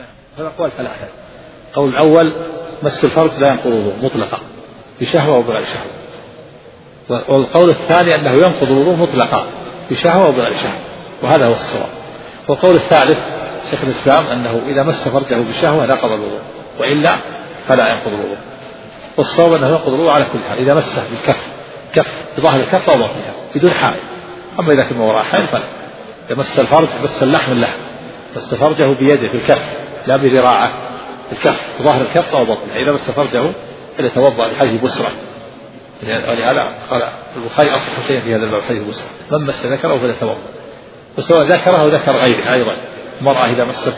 هذا أقوال ثلاثة. القول الأول مس الفرج لا ينقض الوضوء مطلقا بشهوة وبغير شهوة، والقول الثاني أنه ينقض الوضوء مطلقا بشهوة وبغير شهوة، وهذا هو الصواب. والقول الثالث شيخ الإسلام أنه إذا مس فرجه بشهوة نقض الوضوء، وإلا فلا ينقض الوضوء. والصواب أنه ينقض الوضوء على كل حال إذا مسه بالكف بظاهر الكف أو بطنها بدون حائل. أما إذا كان وراء حائل فلا. إذا مس الفرج مس اللحم مس فرجه بيده في الكف لا بذراعه، الكف ظاهر الكف أو بطنها. إذا مس فرجه فليتوضأ لحديث بسرة، ولهذا قال البخاري أصح شيء في هذا الباب حديث بسرة، من مس ذكره فليتوضأ. وسواء ذكره أو ذكر غيره أيضا، المرأة إذا مست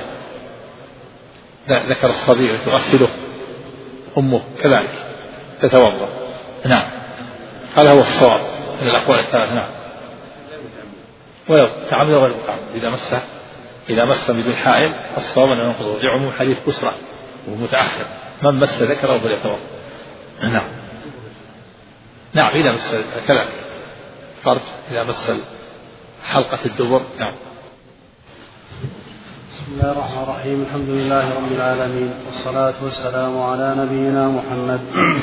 ذكر الصبي تغسله أمه كذلك تتوضأ. نعم هذا هو الصواب من الأقوال الثلاث. نعم وتعمد غير متعمد إذا مس بدون حائل الصواب أن ينقضه لعموم حديث بسرة ومتأخر من مس ذكره فليتوضأ. نعم إذا مس كذلك فرج إذا مس حلقة الدبر. نعم. بسم الله الرحمن الرحيم. الحمد لله رب العالمين، والصلاة والسلام على نبينا محمد.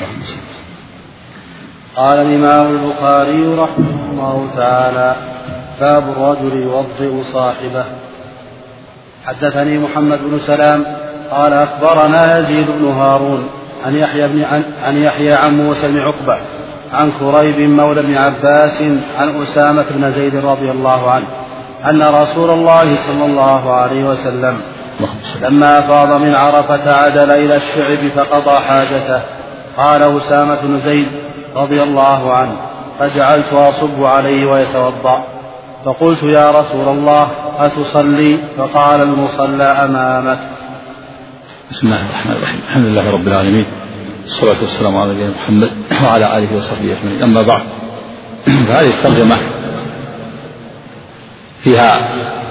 قال الإمام البخاري رحمه الله تعالى: باب الرجل يوضئ صاحبه. حدثني محمد بن سلام قال أخبرنا يزيد بن هارون عن يحيى عن موسى بن عقبة عن كريب مولى بن عباس عن أسامة بن زيد رضي الله عنه أن رسول الله صلى الله عليه وسلم لما أفاض من عرفة عدل إلى الشعب فقضى حاجته. قال أسامة بن زيد رضي الله عنه: فجعلت أصب عليه ويتوضأ، فقلت: يا رسول الله أتصلي؟ فقال: المصلى أمامك. بسم الله الرحمن الرحيم. الحمد لله رب العالمين، والصلاة والسلام على نبينا محمد وعلى آله وصحبه أجمعين. أما بعد، فهذه الترجمة فيها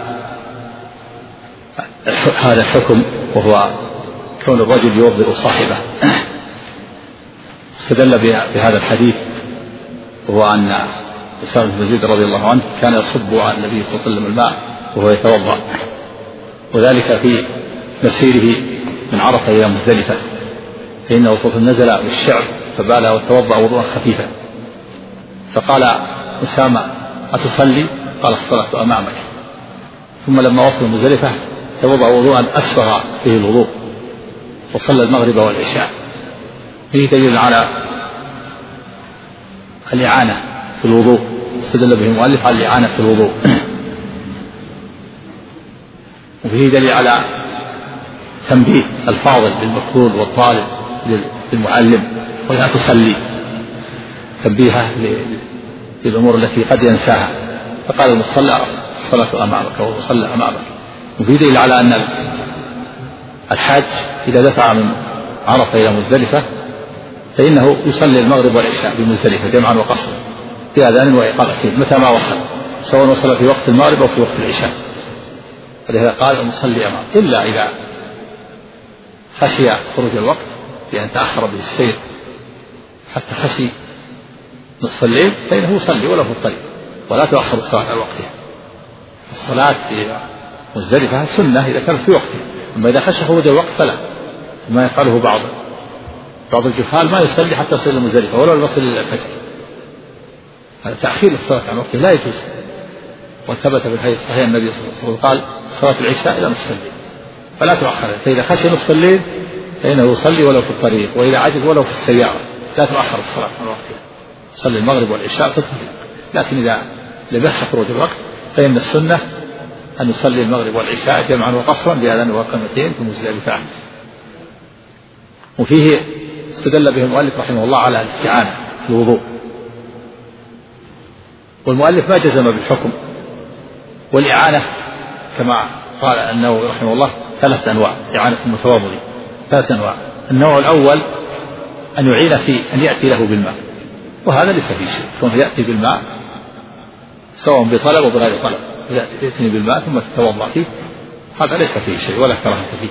هذا الحكم، وهو كون الرجل يوضئ صاحبه. استدل بهذا الحديث، وهو أن أسامة بن زيد رضي الله عنه كان يصب على النبي صلى الله عليه وسلم الماء وهو يتوضأ، وذلك في مسيره من عرفة إلى مزدلفة، فإنه صلى نزل بالشعب فبال وتوضأ وضوءا خفيفا. فقال أسامة: أتصلي؟ قال: الصلاة أمامك. ثم لما وصل مزدلفة توضأ وضوءا أسبغ فيه الوضوء، وصلى المغرب والعشاء. فيه دليل على الإعانة في الوضوء، استدل به المؤلف على الإعانة في الوضوء. وفيه دليل على تنبيه الفاضل للمفضول والطالب للمعلم: ولا تصلي، تنبيهه للأمور التي قد ينساها. فقال المصلى: الصلاة أمامك، والمصلى أمامك. وفيه دليل على أن الحاج إذا دفع من عرفة إلى مزدلفة فإنه يصلي المغرب والعشاء بمزدلفة جمعا وقصرا بأذان وإقامتين متى ما وصل، سواء وصل في وقت المغرب أو في وقت العشاء. ولهذا قال: المصلي أمامك، إلا إذا خشي خروج الوقت بأن تأخر به السير حتى خشي نصف الليل فإنه يصلي ولو في الطريق، ولا تؤخر الصلاة عن وقتها. الصلاة في مزدلفة سنة إذا كانت في وقتها، أما إذا خشي خروج الوقت فلا. ما يفعله بعض الجهال ما يصلي حتى يصل إلى مزدلفة ولو يصل إلى الفجر. هذا تأخير الصلاة عن وقتها لا يجوز. وثبت في الحديث الصحيح النبي صلى الله عليه وسلم قال: صلاة العشاء إلى نصف الليل فلا تؤخر، فإذا خشي نصف الليل فإنه يصلي ولو في الطريق، وإذا عجز ولو في السيارة. لا تؤخر الصلاة عن وقتها، صلي المغرب والعشاء في الطريق. لكن إذا لم يخشى خروج الوقت فإن السنة أن يصلي المغرب والعشاء جمعا وقصرا بأذان وإقامتين في مزدلفة. وفيه استدل به المؤلف رحمه الله على الاستعانة في الوضوء، والمؤلف ما جزم بالحكم. والإعانة كما قال النووي رحمه الله 3 أنواع: إعانة المتواضع 3 أنواع. النوع الأول أن يعين في أن يأتي له بالماء، وهذا ليس فيه شيء، كونه يأتي بالماء سواء بطلب وبغير طلب، يأتي بالماء ثم تتوضأ فيه، هذا ليس فيه شيء ولا كراهة فيه.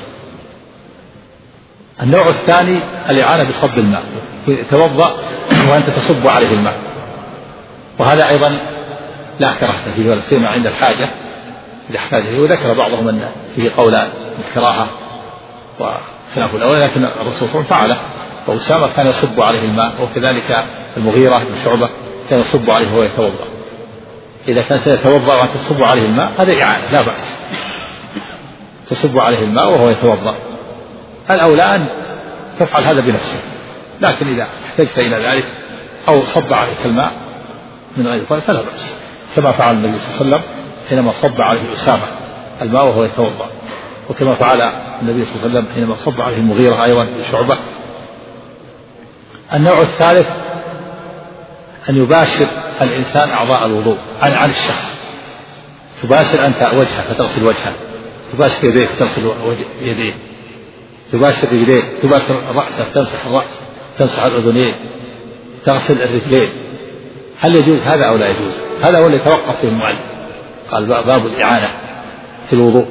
النوع الثاني الإعانة بصب الماء، يتوضأ وأنت تصب عليه الماء، وهذا أيضا لا كراهة فيه ولا سيما عند الحاجة إذا احتاج. وذكر بعضهم أن فيه قولان: الكراهة وخلاف الأول، لكن الرسول صلى الله عليه وسلم فعله، فأسامة كان يصب عليه الماء، وكذلك المغيرة بن شعبة كان يصب عليه وهو يتوضأ. إذا كان سيتوضأ وأنت تصب عليه الماء هذا إعانة لا بأس، تصب عليه الماء وهو يتوضأ. الأولى أن تفعل هذا بنفسك، لكن إذا احتجت إلى ذلك أو صب عليك الماء من غير ذلك فلا بأس، كما فعل النبي صلى الله عليه وسلم حينما صب عليه أسامة الماء وهو يتوضأ، وكما فعل النبي صلى الله عليه وسلم حينما صب عليه المغيرة أيضا بشعبة. النوع الثالث أن يباشر الإنسان أعضاء الوضوء عن الشخص، تباشر أنت وجهه فتغسل وجهه، تباشر يديه فتغسل يديه، تباشر رجليه، تباشر رأسه تمسح الرأس، تمسح الأذنين، تغسل الرجلين. هل يجوز هذا أو لا يجوز؟ هذا هو اللي يتوقف فيه المؤلف، قال باب الإعانة في الوضوء.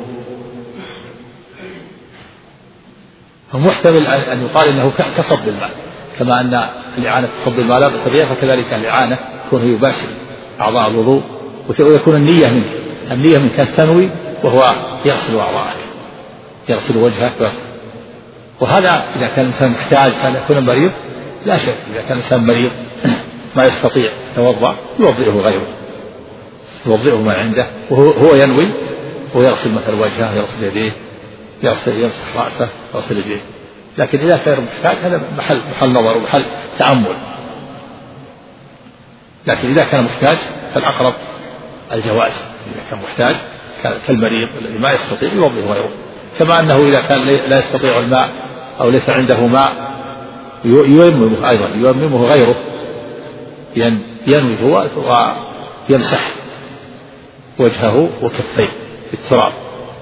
فمحتمل أن يقال إنه كصب الماء، كما أن الإعانة تصب الماء لا بأس بها، فكذلك الإعانة يكون يباشر أعضاء الوضوء، ويكون النية منك أن تنوي وهو يغسل أعضاءك، يغسل وجهك. وهذا إذا كان الإنسان محتاج كان يكون مريض لا شك، إذا كان الإنسان مريض ما يستطيع يتوضأ يوضئه غيره، يوضئه من عنده وهو ينوي ويغسل مثل وجهه، يغسل يديه، يمسح رأسه، يغسل يديه. لكن إذا كان محتاج هذا محل نظر ومحل تأمل. لكن إذا كان محتاج فالأقرب الجواز، إذا كان محتاج كالمريض الذي ما يستطيع يوضئه غيره، كما أنه إذا كان لا يستطيع الماء أو ليس عنده ماء ييممه أيضا، ييممه غيره، ينوي هو ويمسح وجهه وكفيه بالتراب.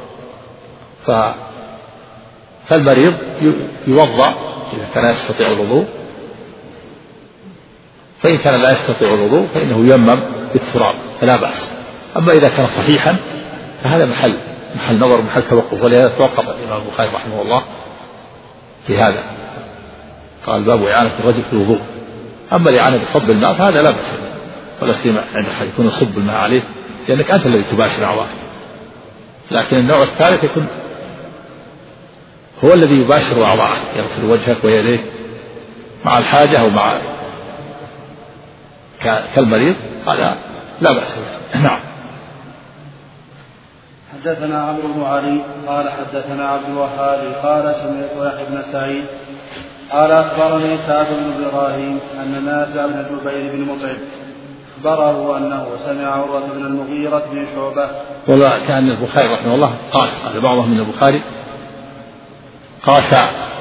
فالمريض يوضأ إذا كان يستطيع الوضوء، فإن كان لا يستطيع الوضوء فإنه ييمم بالتراب فلا بأس. أما إذا كان صحيحا فهذا محل نظر ومحل توقف، ولهذا توقف الإمام البخاري رحمه الله في هذا، قال باب إعانة الرجل في الوضوء. أما الإعانة بصب الماء فهذا لا بأس، ولا سيما عند أحد يكون يصب الماء عليه لأنك أنت الذي تباشر أعضائك. لكن النوع الثالث يكون هو الذي يباشر أعضائك، يغسل وجهك ويديك مع الحاجة أو مع كالمريض، هذا لا بأس به. نعم. حدثنا عمرو بن علي قال حدثنا عبد الوهاب قال سمعت يحيى بن سعيد قال أخبرني سعد بن إبراهيم أن نافع بن جبير بن مطعم أخبره أنه سمع عروة بن المغيرة بن شعبة. والله كان البخاري رحمه الله قاس، هذا بعضهم من البخاري قاس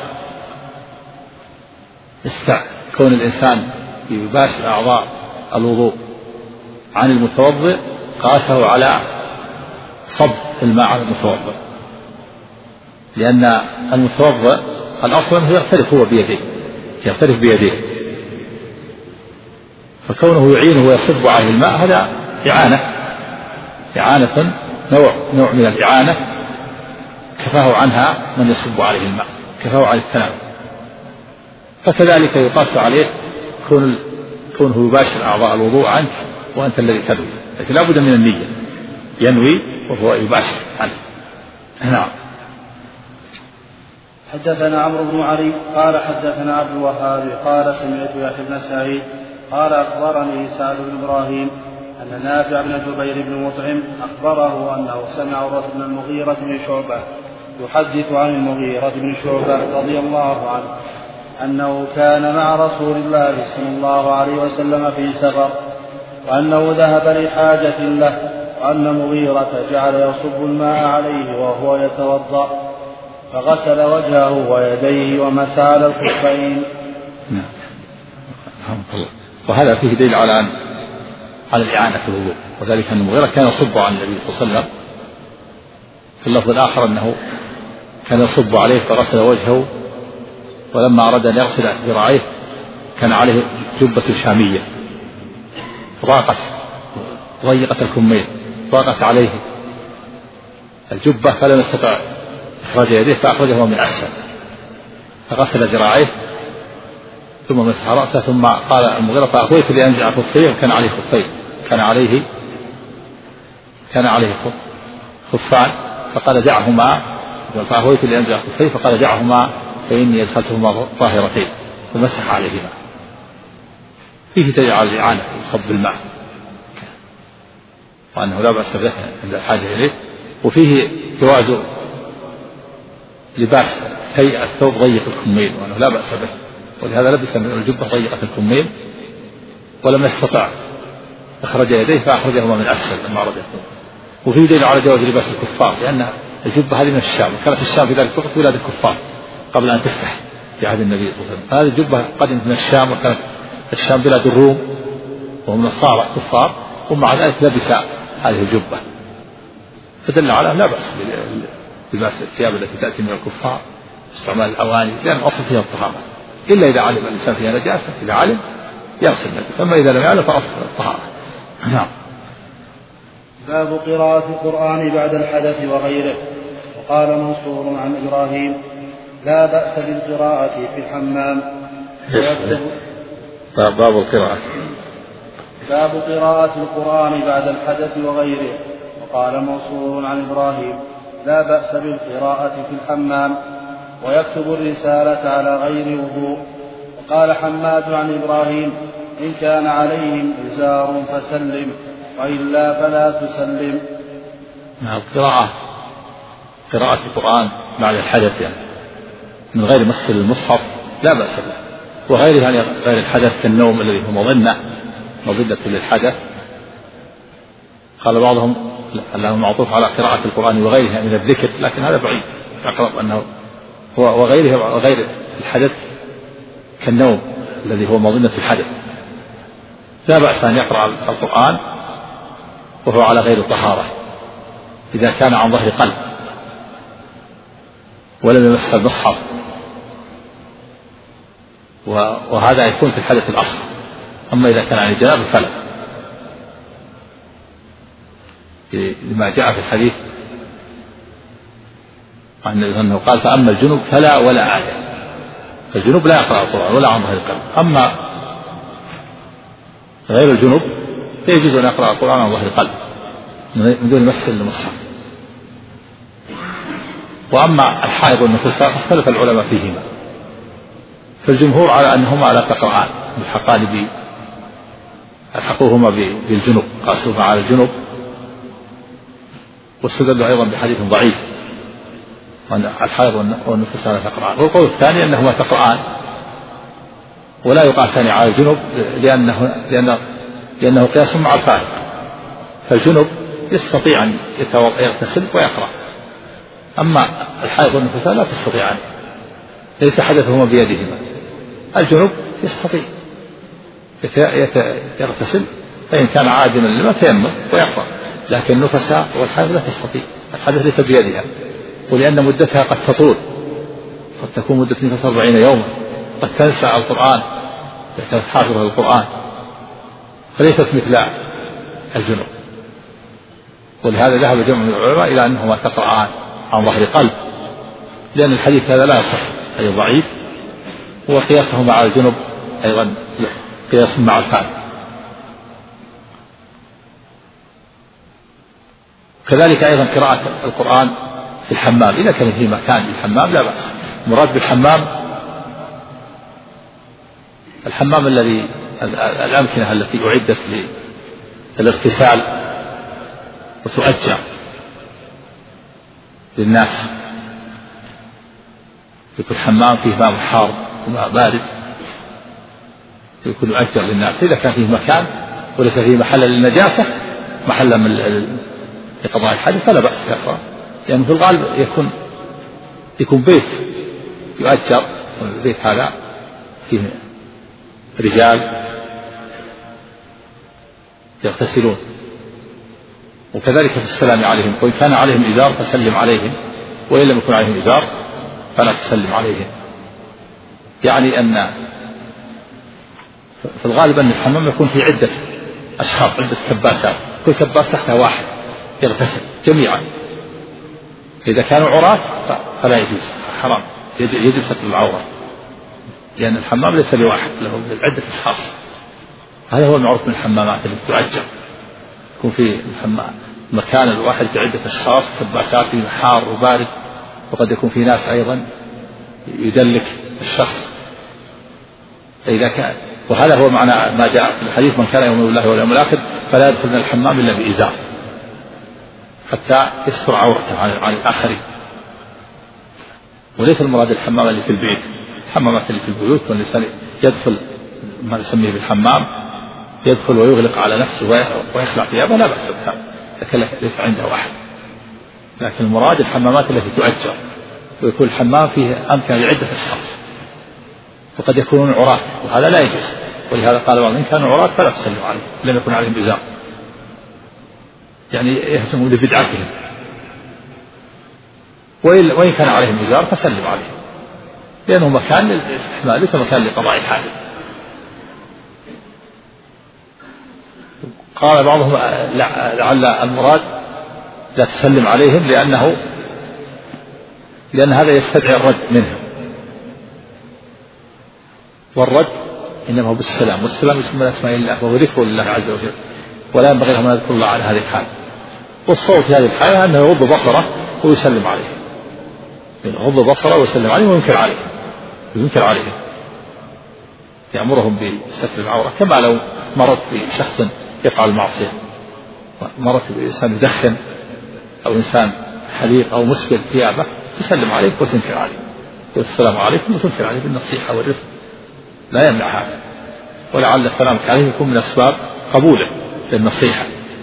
كون الإنسان يباشر أعضاء الوضوء عن المتوضئ، قاسه على صب الماء على المتوضئ، لأن المتوضئ الأصل أنه يغترف هو بيديه، يغترف بيديه، فكونه يعينه ويصب عليه الماء هذا إعانة نوع من الإعانة كفاه عنها من يصب عليه الماء، كفاه عن التناول. فكذلك يقاس عليه كونه يباشر أعضاء الوضوء عنك وأنت الذي تنوي، لكن لا بد من النية، ينوي وهو يباشر عنه. نعم. حدثنا عمرو بن علي قال حدثنا عبد الوهاب قال سمعت يحيى بن سعيد قال أخبرني سعد بن إبراهيم أن نافع بن جبير بن مطعم أخبره أنه سمع عروة بن المغيرة بن شعبة يحدث عن المغيرة بن شعبة رضي الله عنه أنه كان مع رسول الله صلى الله عليه وسلم في سفر، وأنه ذهب لحاجة له، وأن مغيرة جعل يصب الماء عليه وهو يتوضأ، فغسل وجهه ويديه ومسح على الخفين. وهذا فيه دليل على الإعانة في الوضوء، وذلك أن المغيرة كان يصب على النبي صلى الله عليه وسلم، في اللفظ الآخر أنه كان يصب عليه فغسل وجهه، ولما أراد أن يغسل ذراعيه كان عليه جبة شامية ضيقت الكمين، ضاقت عليه الجبة فلم يستطع إخراج يديه فأخرجه من أسفل، فغسل ذراعيه ثم مسح رأسه، ثم قال المغيرة فأخويت لأنزع خفيه، وكان عليه خفين، كان عليه خفان، فقال دعهما فأهويت لأنزل خفيه فقال دعهما فإني أدخلتهما طاهرتين ومسح عليهما. فيه دليل على الإعانة في صب الماء وأنه لا بأس به عند الحاجة إليه. وفيه جواز لباس الثوب ضيق الكمين وأنه لا بأس به، ولهذا لبس من الجبة ضيقة الكمين ولم يستطع أخرج يديه فأخرجهما من أسفل لما أراد يخرج. وفيه دليل على جواز لباس الكفار لأن الجبة هذه من الشام، وكانت الشام في ذلك الوقت بلاد الكفار قبل أن تفتح في عهد النبي صلى الله عليه وسلم. هذه الجبة قدمت من الشام، وكانت الشام بلاد الروم وهم نصارى كفار، ومع ذلك لبس هذه الجبة، فدل على لا بأس بلباس الثياب التي تأتي من الكفار استعمال الأواني، لأن أصل فيها الطهارة إلا إذا علم الإنسان فيها نجاسة، إذا علم يغسل النجاسة، أما إذا لم يعلم فأصل الطهارة. نعم. باب قراءة القرآن بعد الحدث وغيره. وقال منصور عن إبراهيم لا بأس بالقراءة في الحمام. باب القراءة باب قراءة القرآن بعد الحدث وغيره. وقال منصور عن إبراهيم لا بأس بالقراءة في الحمام ويكتب الرسالة على غير وضوء. وقال حماد عن إبراهيم إن كان عليهم إزار فسلم وإلا فلا تسلم. نعم. قراءة القرآن بعد الحدث يعني من غير مس المصحف لا بأس به، وغيره يعني غير الحدث كالنوم الذي هو مظنة للحدث. قال بعضهم أنه معطوف على قراءة القرآن وغيرها من الذكر، لكن هذا بعيد، أقرب أنه هو وغير الحدث كالنوم الذي هو مظنة الحدث. لا بأس أن يقرأ القرآن وهو على غير طهارة إذا كان عن ظهر قلب ولم يمس المصحف، وهذا يكون في الحدث الأصغر. أما إذا كان عن الجنابة فلا، لما جاء في الحديث عن أنه قال فأما الجنوب فلا ولا آية، فالجنوب لا يقرأ القرآن ولا عن ظهر القلب. أما غير الجنوب يجوز أن يقرأ القرآن عن ظهر القلب من دون مس المصحف. وأما الحائض والنفساء فاختلف العلماء فيهما، فالجمهور على أنهما لا تقرآن بالحقان ألحقوهما بالجنوب، قاسوهما على الجنوب، واستدلوا أيضا بحديث ضعيف وأن الحائض والنفساء لا تقرآن. والقول الثاني أنهما تقرآن ولا يقاسان على الجنوب لأنه قياس مع الفارق، فالجنوب يستطيع أن يغتسل ويقرأ، أما الحائض والنفساء لا تستطيعان، ليس حدثهما بيدهما. الجنوب يستطيع يغتسل فإن كان عادما لما تيمم ويقرأ، لكن النفساء والحائض لا تستطيع، الحدث ليس بيدها، ولأن مدتها قد تطول، قد تكون مدة نفس 40 يوما، قد تنسى القرآن كانت حافظة للقرآن، فليست مثل الجنوب. ولهذا ذهب جمع من العلماء إلى أنهما تقرآن عن ظهر قلب، لأن الحديث هذا لا يصح، أي ضعيف، وقياسهما على الجنوب أيضا قياس مع الفارق. كذلك أيضا قراءة القرآن في الحمام إذا كان في مكان للحمام لا بأس. مراد بالحمام الحمام الذي الأمكنة التي أعدت للاغتسال وتؤجر للناس، يكون حمام فيه ماء حار وماء بارد يكون يؤجر للناس. إذا كان فيه مكان وليس فيه محل للنجاسة، محلا لقضاء الحدث، فلا بأس يقرأ، لأنه في الغالب يكون بيت يؤجر، البيت هذا فيه رجال يغتسلون. وكذلك في السلام عليهم، وإن كان عليهم إزار فسلم عليهم، وإن لم يكن عليهم إزار فلا تسلم عليهم. يعني أن في الغالب أن الحمام يكون في عدة أشخاص، عدة كباسات، كل كباس تحتها واحد يغتسل جميعا. إذا كانوا عراة فلا يجوز، حرام، يجب ستر العورة، لأن الحمام ليس لواحد، له عدة أشخاص. هذا هو المعروف من الحمامات التي تؤجر، يكون في الحمام مكان الواحد بعدة أشخاص، كباسات فيه حار وبارد وقد يكون في ناس أيضا يدلك الشخص إذا كان، وهذا هو معنى ما جاء في الحديث: من كان يؤمن بالله واليوم الآخر فلا يدخل من الحمام إلا بإزار، حتى يستر عورته عن الآخرين. وليس المراد الحمام اللي في البيت، الحمامات اللي في البيوت، والإنسان يدخل ما نسميه بالحمام، يدخل ويغلق على نفسه ويخلع ثيابه، لا بأس بها لكن ليس عنده أحد. لكن المراد الحمامات التي تؤجر، ويكون الحمام فيه أمكنة لعدة أشخاص، وقد يكونون عراة، وهذا لا يجوز. ولهذا قال بعضهم: إن كانوا عراة فلا تسلموا عليهم، لم يكن عليهم إزار، يعني يهتمون ببدعتهم. وإن كان عليهم إزار فسلم عليهم، لأنه مكان للاستحمام ليس مكان لقضاء الحاجة. قال بعضهم: لعل المراد لا تسلم عليهم لأن هذا يستدعي الرد منهم، والرد إنما هو بالسلام، والسلام اسم من أسماء الله وهو ذكر الله عز وجل، ولا ينبغي لهم أن يذكروا الله على هذه الحال. والصوت في هذه الحالة أنه يغض بصره ويسلم عليه، يغض بصره ويسلم عليه وينكر عليه، يأمرهم بستر العورة. كما لو مرت بشخص يفعل المعصية، مرت بإنسان يدخن أو إنسان حليق أو مسبل ثيابه، تسلم عليه وتنكر عليه، والسلام عليكم وتنكر عليه بالنصيحة والرفق، لا يمنع هذا. ولعل السلامك عليه يكون من أسباب قبوله للنصيحة.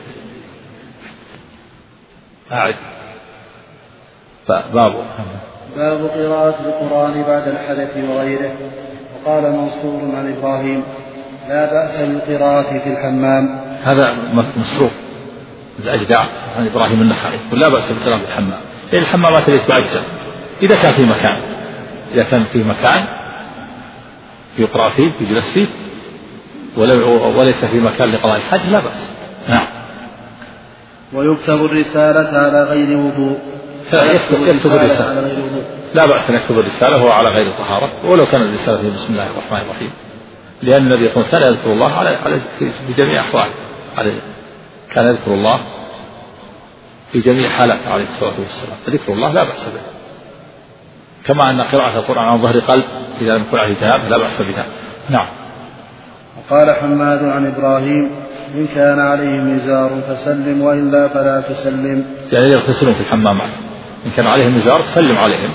باب قراءة القرآن بعد الحدث وغيره. وقال منصور عن إبراهيم: لا بأس بالقراءة في الحمام. هذا مسروق الأجدع عن إبراهيم النخعي: لا بأس بالقراءة في الحمام، هي الحمامات التي تؤجر إذا كان في مكان يقرأ فيه يجلس فيه، وليس في مكان لقضاء الحاجة، لا بأس. نعم. ويكتب الرسالة على غير وضوء. يكتب الرسالة، لا بأس أن يكتب الرسالة وهو على غير طهارة، ولو كان الرسالة في بسم الله الرحمن الرحيم، لأن النبي صلى الله عليه وسلم يذكر الله في جميع أحواله، كان يذكر الله في جميع حالاته عليه الصلاة والسلام، فذكر الله لا بأس به. كما أن قراءة القرآن عن ظهر قلب إذا لم يكن عليه جنابة لا بأس بها. نعم. وقال حماد عن إبراهيم: إن كان عليهم إزار فسلم، وإلا فلا تسلم. يعني يغتسلون في الحمامات، إن كان عليهم إزار سلم عليهم،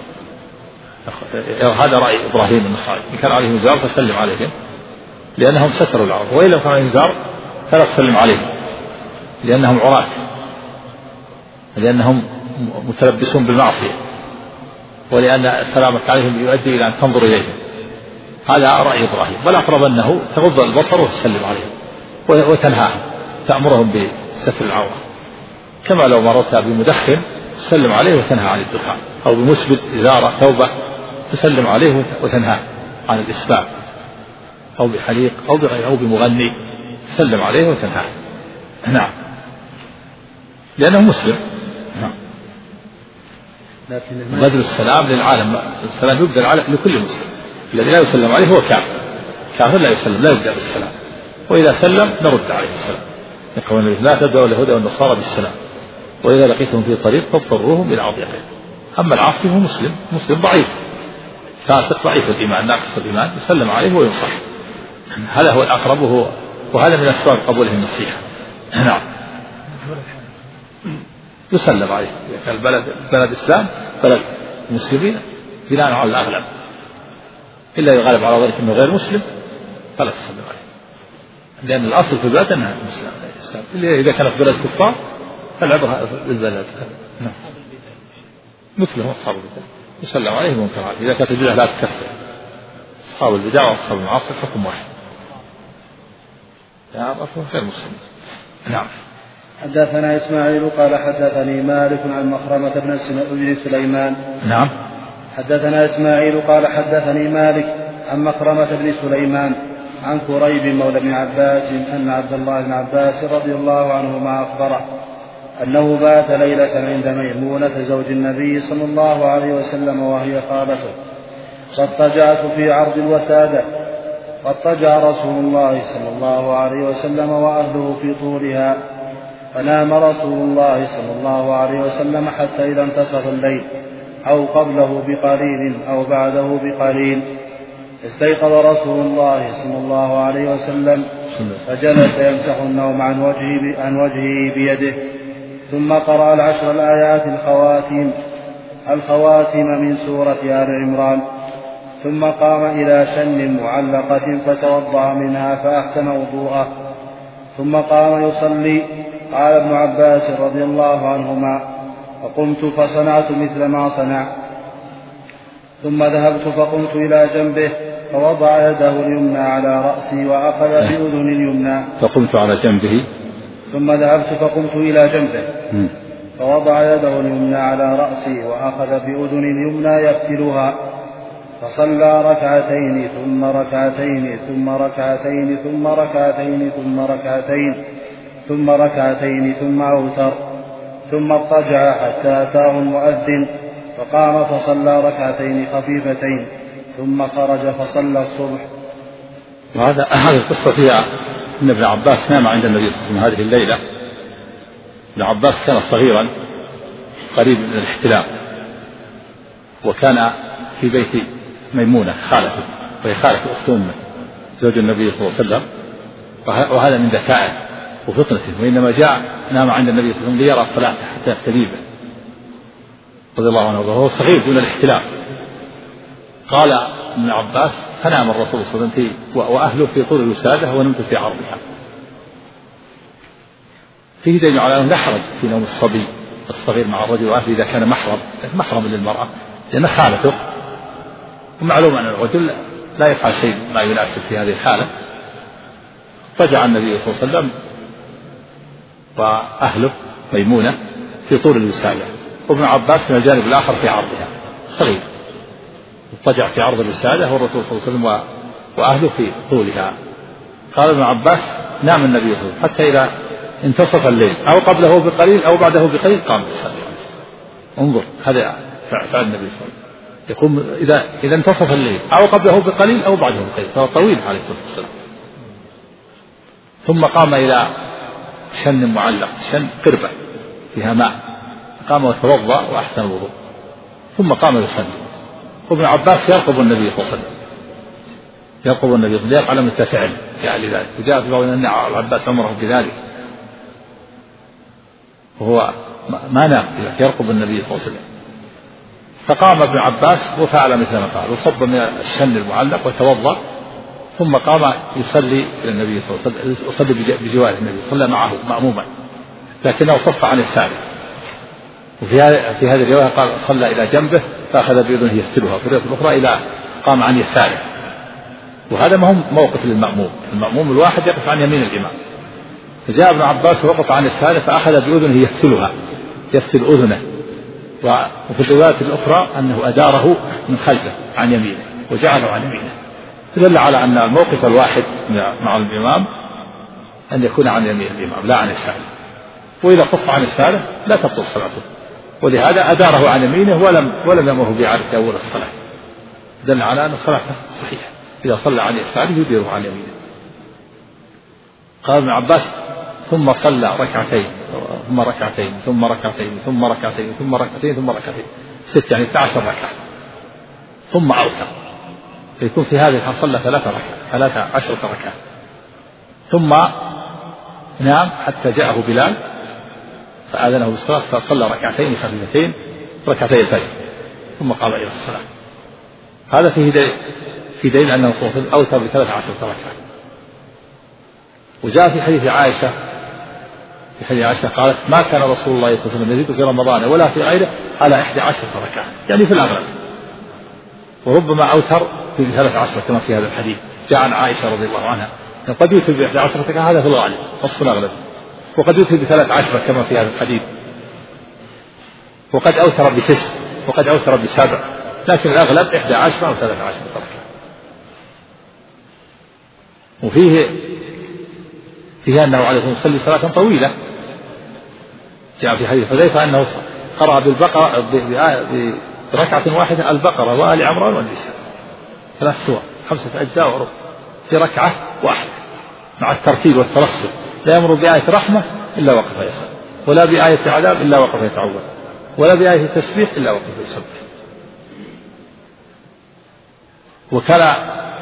هذا رأي إبراهيم النخعي. إن كان عليهم إزار فسلم عليهم لأنهم ستروا العورة، وإن لم كان عليهم إزار فلا تسلم عليهم لأنهم عراة، لأنهم متلبسون بالمعصية، ولأن سلامك عليهم يؤدي إلى أن تنظر إليهم. هذا رأي إبراهيم. والأقرب أنه تغض البصر وتسلم عليهم وتنهاهم، تأمرهم بستر العورة، كما لو مررت بمدخن تسلم عليه وتنهى عن الدخان، أو بمسبل إزارة ثوبة تسلم عليه وتنهى عن الإسباب، أو بحليق أو بمغني تسلم عليه وتنهى. نعم، لأنه مسلم. نعم. بدل السلام للعالم، السلام يبدأ لكل مسلم، الذي لا يسلم عليه هو كافر لا يسلم، لا يبدأ بالسلام، وإذا سلم نرد عليه السلام. يقول النبي: لا تبدأوا اليهود والنصارى بالسلام، وإذا لقيتهم في طريق فاضطروهم إلى أضيقهم. أما العاصي هو مسلم ضعيف فاسق ضعيف الإيمان ناقص الإيمان، يسلم عليه وينصح. هذا هو الأقرب، وهذا من أسباب قبوله النصيحة. نعم، يسلم عليه. إذا كان بلد إسلام، بلد مسلمين بناء على الأغلب، إلا يغالب على ذلك أنه غير مسلم فلا تسلم عليه، لأن الأصل في البلد أنها مسلم. إذا كانت بلد كفار فالعبرة بالبلد. نعم. مثلهم أصحاب البدع يسلم عليه وينكر عليه. إذا كانت البدع لا تكفر، أصحاب البدع وأصحاب المعاصي حكم واحد، يعرفون غير مسلم. نعم. حدثنا إسماعيل قال حدثني مالك عن مخرمة بن سليمان. نعم. حدثنا إسماعيل قال حدثني مالك عن مخرمة بن سليمان عن كريب مولى بن عباس أن عبد الله بن عباس رضي الله عنهما أخبره أنه بات ليلة عند ميمونة زوج النبي صلى الله عليه وسلم وهي خالته، فاضطجعت في عرض الوسادة، فاضطجع رسول الله صلى الله عليه وسلم وأهله في طولها، فنام رسول الله صلى الله عليه وسلم حتى إذا انتصف الليل، أو قبله بقليل أو بعده بقليل. استيقظ رسول الله صلى الله عليه وسلم فجلس يمسح النوم عن وجهه بيده، ثم قرأ العشر الآيات الخواتيم من سورة آل عمران، ثم قام إلى شن معلقة فتوضأ منها فأحسن وضوءه، ثم قام يصلي. قال ابن عباس رضي الله عنهما: فقمت فصنعت مثل ما صنع، ثم ذهبت فقمت إلى جنبه فوضع يده اليمنى على رأسي وأخذ بأذن اليمنى. فقمت على جنبه ثم ذهبت فقمت إلى جنبه فوضع يده اليمنى على رأسي وأخذ بأذن اليمنى يفتلها، فصلى ركعتين ثم ركعتين ثم ركعتين ثم ركعتين ثم ركعتين ثم ركعتين ثم أوتر، ثم اضطجع حتى أتاه المؤذن فقام فصلى ركعتين خفيفتين، ثم خرج فصلى الصبح. هذه القصة فيها أن ابن عباس نام عند النبي صلى الله عليه وسلم هذه الليلة. ابن عباس كان صغيرا قريب من الاحتلام، وكان في بيت ميمونة خالته، وهي خالة أخت أمه زوج النبي صلى الله عليه وسلم، وهذا من ذكائه وفطنته، وإنما جاء نام عند النبي صلى الله عليه وسلم ليرى صلاته حتى يحتليه رضي الله عنه، وهو صغير دون الاحتلام. قال ابن عباس: فنام الرسول صلى الله عليه وسلم وأهله في طول الوسادة ونمت في عرضها. فيه دليل على أنه لا حرج في نوم الصبي الصغير مع الرجل وأهله إذا كان محرم للمرأة، لأن خالته، ومعلوم أن الرجل لا يفعل شيء ما يناسب في هذه الحالة. فجع النبي صلى الله عليه وسلم وأهله ميمونة في طول الوسادة، وابن عباس من الجانب الآخر في عرضها صغير، اضطجع في عرض الوسادة والرسول صلى الله عليه وسلم وأهله في طولها. قال ابن عباس: نام النبي صلى الله عليه وسلم حتى إذا انتصف الليل أو قبله بقليل أو بعده بقليل قام يصلي. انظر، هذا فعل النبي صلى الله عليه وسلم، يقوم إذا انتصف الليل أو قبله بقليل أو بعده بقليل، صار طويل عليه الصلاة والسلام. ثم قام إلى شن معلق، شن قربة فيها ماء، قام وتوضأ وأحسن الوضوء، ثم قام يصلي. وابن عباس يرقب النبي صلى الله عليه وسلم، يرقب النبي صلى الله عليه وسلم، يفعل مثل فعل يعني ذلك، وجاء في بعض أن العباس أمره بذلك، وهو ما نام يرقب النبي صلى الله عليه وسلم. فقام ابن عباس وفعل مثل ما قال، وصب من الشن المعلق وتوضأ، ثم قام يصلي إلى النبي صلى الله عليه وسلم، يصلي بجوار النبي، صلى معه مأموما، لكنه صف عن الساري. وفي هذه الرواية قال: صلى إلى جنبه فأخذ بأذنه يفتلها، في الرواية الأخرى إلى قام عن يساره. وهذا ما هو موقف للمأموم، المأموم الواحد يقف عن يمين الإمام، فجاء ابن عباس ووقف عن يساره فأخذ بأذنه يفتلها، يفتل أذنه. وفي الرواية الأخرى أنه أداره من خلفه عن يمينه وجعله عن يمينه، دل على أن الموقف الواحد مع الإمام أن يكون عن يمين الإمام لا عن يساره، وإذا صف عن يساره لا تبطل صلاته، ولهذا أداره عن يمينه ولم يأمره بإعادة أول الصلاة، دل على أن صلاته صحيحة إذا صلى عن يساره يديره عن يمينه. قال ابن عباس: ثم صلى ركعتين ثم ركعتين ثم ركعتين ثم ركعتين ثم ركعتين ثم ركعتين، 6 يعني 12 ركعة، ثم أوتر، فيكون في هذه الحالة صلى 13 ركعة، ثم نام حتى جاءه بلال فآذنه بالصلاة فصلى ركعتين خفيفتين ركعتي الفجر، ثم قام إلى الصلاة. هذا في دليل أنه صلى الله عليه وسلم أوتر ب13 ركعة. وجاء في حديث عائشة قالت: ما كان رسول الله صلى الله عليه وسلم يزيد في رمضان ولا في غيره على 11 ركعة، يعني في الأغلب، وربما أوتر في 13 كما في هذا الحديث. جاء عن عائشة رضي الله عنها قد يوتر ب11 ركعة، هذا في الغالب نصف الأغلب، وقد يوتر ب13 كما في هذا الحديث، وقد أوتر ب9 وقد أوتر ب7، لكن الأغلب 11 أو 13 ركعة. وفيه أنه عليه الصلاة والسلام يصلي صلاة طويلة. جاء في حديث حذيفة أنه قرأ بالبقرة بركعة واحدة البقرة وآل عمران والنساء 3 سور 5 أجزاء وربع في ركعة واحدة، مع الترتيب والترصد، لا يمر بآية رحمة إلا وقف يسأل، ولا بآية عذاب إلا وقف يتعوذ، ولا بآية تسبيح إلا وقف يسبح. وكان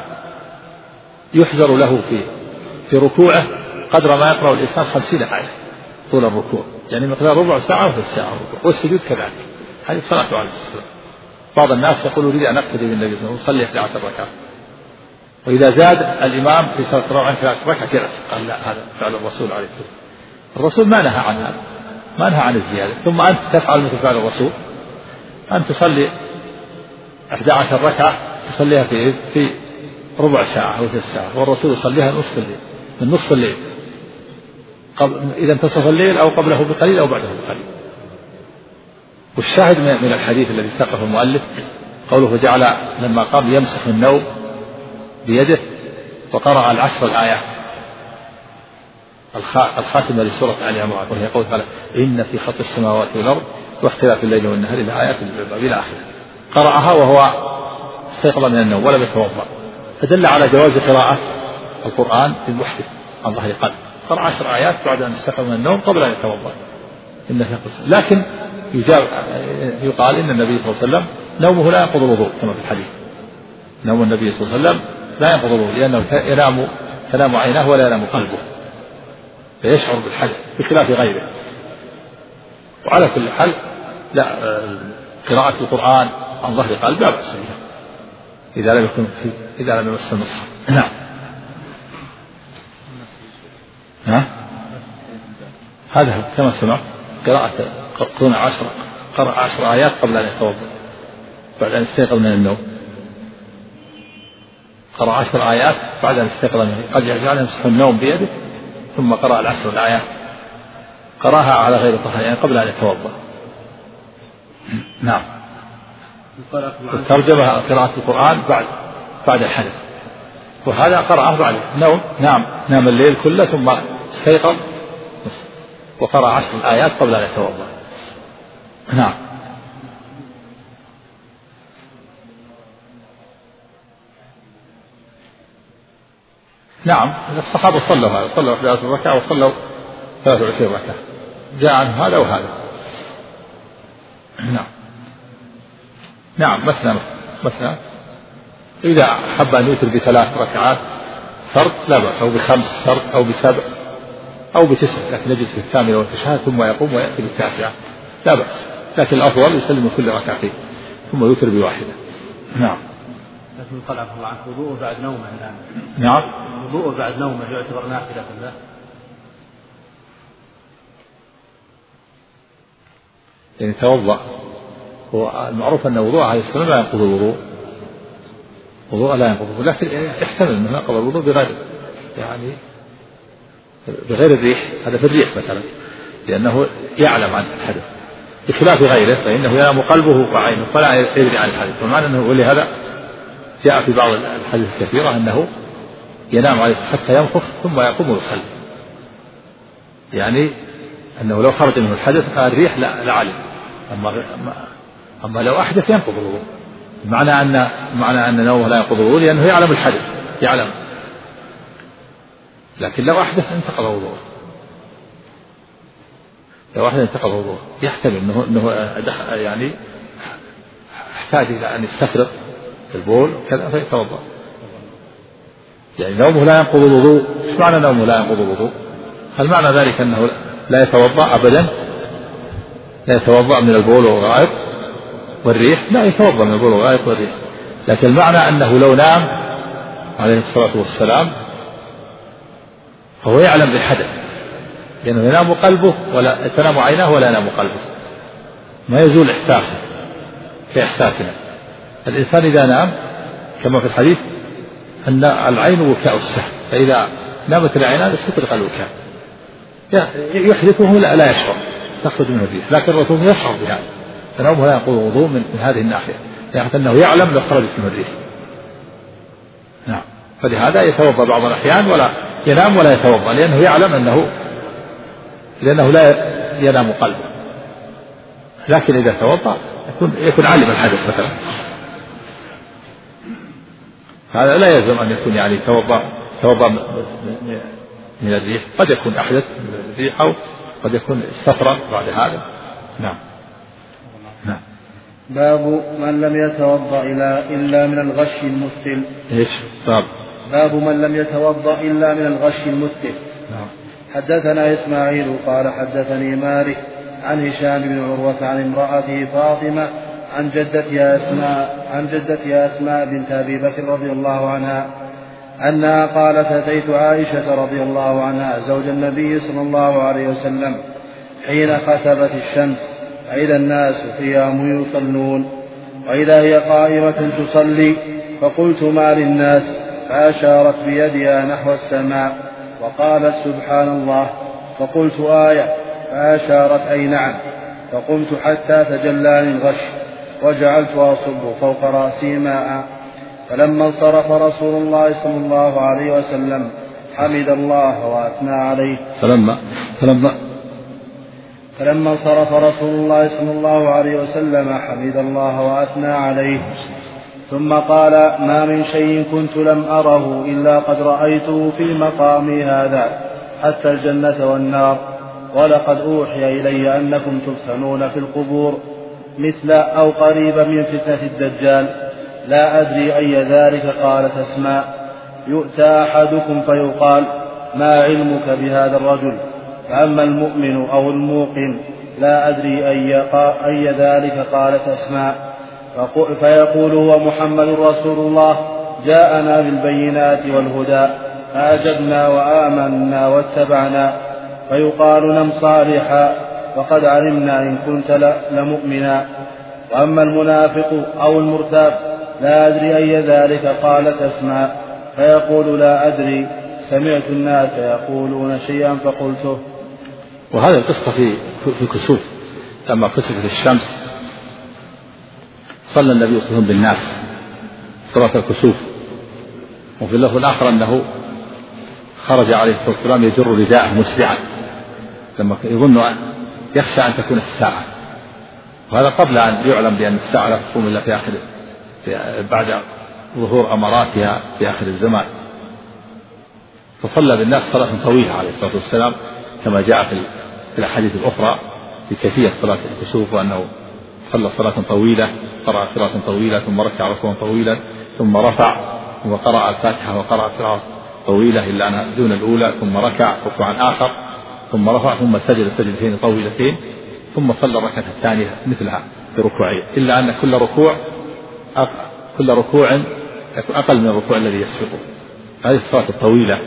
يحذر له في ركوعه قدر ما يقرأ الإنسان 50 آية طول الركوع، يعني مقدار ربع ساعة وثلث ساعة الركوع، والسجود كذلك. هذه صلاته عليه الصلاة والسلام. بعض الناس يقول أريد أن أقتدي بالنبي صلى الله عليه وسلم وصلي 11 ركعة، وإذا زاد الإمام في صلاة الركعة 13 ركعة جلس، قال لا، هذا فعل الرسول عليه الصلاة والسلام. الرسول ما نهى عن هذا، ما نهى عن الزيادة. ثم أنت تفعل مثل فعل الرسول، أن تصلي 11 ركعة تصليها في ربع ساعة أو ثلث ساعة، والرسول يصليها من نصف الليل إذا انتصف الليل أو قبله بقليل أو بعده بقليل. والشاهد من الحديث الذي ساقه المؤلف قوله فجعل لما قام يمسح النوم بيده وقرأ 10 الآيات الخاتمة لسورة آل عمران، وهي قول تعالى إن في خلق السماوات والأرض واختلاف الليل والنهار إلى آيات إلى آخره. قرأها وهو استيقظ من النوم ولم يتوضأ، فدل على جواز قراءة القرآن للمحدث عن ظهر قلب. قرأ 10 آيات بعد أن استيقظ من النوم قبل أن يتوضأ. لكن يقال إن النبي صلى الله عليه وسلم نومه لا ينقض الوضوء كما في الحديث. نوم النبي صلى الله عليه وسلم لا ينقض الوضوء لأنه تنام عيناه ولا ينام قلبه، فيشعر بالحدث بخلاف غيره. وعلى كل حال لا، قراءة القرآن عن ظهر قلب لا بأس بها إذا لم يمس المصحف. نعم. هذا كما سمعت قرأ 10 آيات قبل أن يتوضأ بعد أن استيقظ من النوم. قرأ 10 آيات بعد أن استيقظ من النوم، قد يجعل يمسح النوم بيده ثم قرأ 10 الآيات، قرأها على غير طهارة يعني قبل أن يتوضأ. نعم. الترجمة قراءة القرآن بعد الحدث، وهذا قرأه بعد نوم. نام الليل كله ثم استيقظ وقرأ 10 آيات قبل أن يتوضأ. نعم. نعم، الصحابة صلوا 11 ركعة وصلوا 23 ركعة، جاء عنه هذا وهذا. نعم مثلا إذا حب أن يوتر ب3 ركعات سرد لا بأس، أو ب5 سرد أو ب7 أو ب9، لكن يجلس في 8 والتشهد ثم يقوم ويأتي ب9 لا بأس، لكن الأفضل يسلم كل ركعتين ثم يوتر بواحدة. نعم. لكن قال عفوا عنه وضوءه بعد نومه الآن. نعم. وضوءه بعد نومه يعتبر نافلة له؟ يعني توضأ، هو المعروف أن وضوء عليه السلام لا ينقض الوضوء، وضوء لا ينقض الوضوء، لكن يحتمل أنه ينقض الوضوء بغير الريح. هذا في الريح مثلا، لأنه يعلم عن الحدث بخلاف غيره فإنه ينام قلبه وعينه فلا يدري عن الحدث. ومعنى أنه، ولهذا جاء في بعض الحديث الكثيرة أنه ينام عليه حتى ينفخ ثم يقوم ويصلي، يعني أنه لو خرج منه الحدث الريح لعلم. أما لو أحدث ينقض الوضوء. معنى أن نومه لا ينقض الوضوء لأنه يعلم الحدث، يعلم. لكن لو أحدث انتقض وضوءه، يحتمل أنه يعني يحتاج إلى أن يستفرغ البول كذا فيتوضأ. يعني نومه لا ينقض الوضوء. ايش معنى نومه لا ينقض الوضوء؟ هل معنى ذلك أنه لا يتوضأ أبدا؟ لا يتوضأ من البول والغائط والريح؟ لا، يتوضأ من البول والغائط والريح، لكن المعنى أنه لو نام عليه الصلاة والسلام فهو يعلم بالحدث، لأنه ينام قلبه ولا تنام عيناه ولا ينام قلبه، ما يزول إحساسه كإحساسنا. الإنسان إذا نام كما في الحديث أن العين وكاء السهم، فإذا نامت العينان استطرق الوكاء، يحدث وهو لا يشعر، تخرج منه الريح، لكن الرسول يشعر بهذا، فنومه لا ينقض الوضوء من هذه الناحية، يعني أنه يعلم لو خرجت منه الريح. نعم. فلهذا يتوضأ بعض الأحيان ولا ينام ولا يتوضأ، لأنه يعلم لأنه لا ينام قلبه، لكن إذا توضأ يكون علم الحدث مثلا. هذا لا يلزم أن يكون يعني توضأ من الريح، قد يكون أحدث من الريح أو قد يكون استفرغ بعد هذا. نعم. باب من لم يتوضأ إلا من الغش المثل. ايش باب من لم يتوضأ إلا من الغش المثل. حدثنا إسماعيل قال حدثني مالك عن هشام بن عروة عن امرأته فاطمة عن جدتها أسماء بنت أبي بكر رضي الله عنها أنها قالت أتيت عائشة رضي الله عنها زوج النبي صلى الله عليه وسلم حين خسفت الشمس فإذا الناس قيام يصلون وإذا هي قائمة تصلي فقلت ما للناس فأشارت بيدها نحو السماء وقالت سبحان الله فقلت آية فأشارت أي نعم فقمت حتى تجلاني الغش وجعلت أصب فوق رأسي ماء فلما انصرف رسول الله صلى الله عليه وسلم حمد الله وأثنى عليه فلما انصرف رسول الله صلى الله عليه وسلم حمد الله وأثنى عليه ثم قال ما من شيء كنت لم أره إلا قد رأيته في مقامي هذا حتى الجنة والنار ولقد أوحي إلي أنكم تفتنون في القبور مثل أو قريبا من فتنة الدجال لا أدري أي ذلك قالت أسماء يؤتى أحدكم فيقال ما علمك بهذا الرجل فأما المؤمن أو الموقن لا أدري أي ذلك قالت أسماء فيقول هو محمد رسول الله جاءنا بالبينات والهدى فأجبنا وآمنا واتبعنا فيقال نم صالحا وقد علمنا إن كنت لمؤمنا وأما المنافق أو المرتاب لا أدري أي ذلك قالت أسماء فيقول لا أدري سمعت الناس يقولون شيئا فقلته. وهذا القصة في كسوف لما كسفت الشمس صلى النبي صلى الله عليه وسلم بالناس صلاة الكسوف وفي اللفظ الآخر أنه خرج عليه الصلاة والسلام يجر رداءه مسرعا لما يظن يخشى أن تكون الساعة وهذا قبل أن يعلم بأن الساعة لا تقوم إلا بعد ظهور أماراتها في آخر الزمان فصلى بالناس صلاة طويلة عليه الصلاة والسلام كما جاء في الأحاديث الأخرى في كيفية صلاة الكسوف وأنه صلى صلاة طويلة قرأ قراءة طويلة ثم ركع ركوعا طويلا ثم رفع وقرأ الفاتحة وقرأ قراءة طويلة إلا أنها دون الأولى ثم ركع ركوعا آخر ثم رفع ثم سجد سجدتين طويلتين ثم صلى الركعة الثانية مثلها بركوعين إلا أن كل ركوع يكون أقل من الركوع الذي يسبقه. هذه الصلاة الطويلة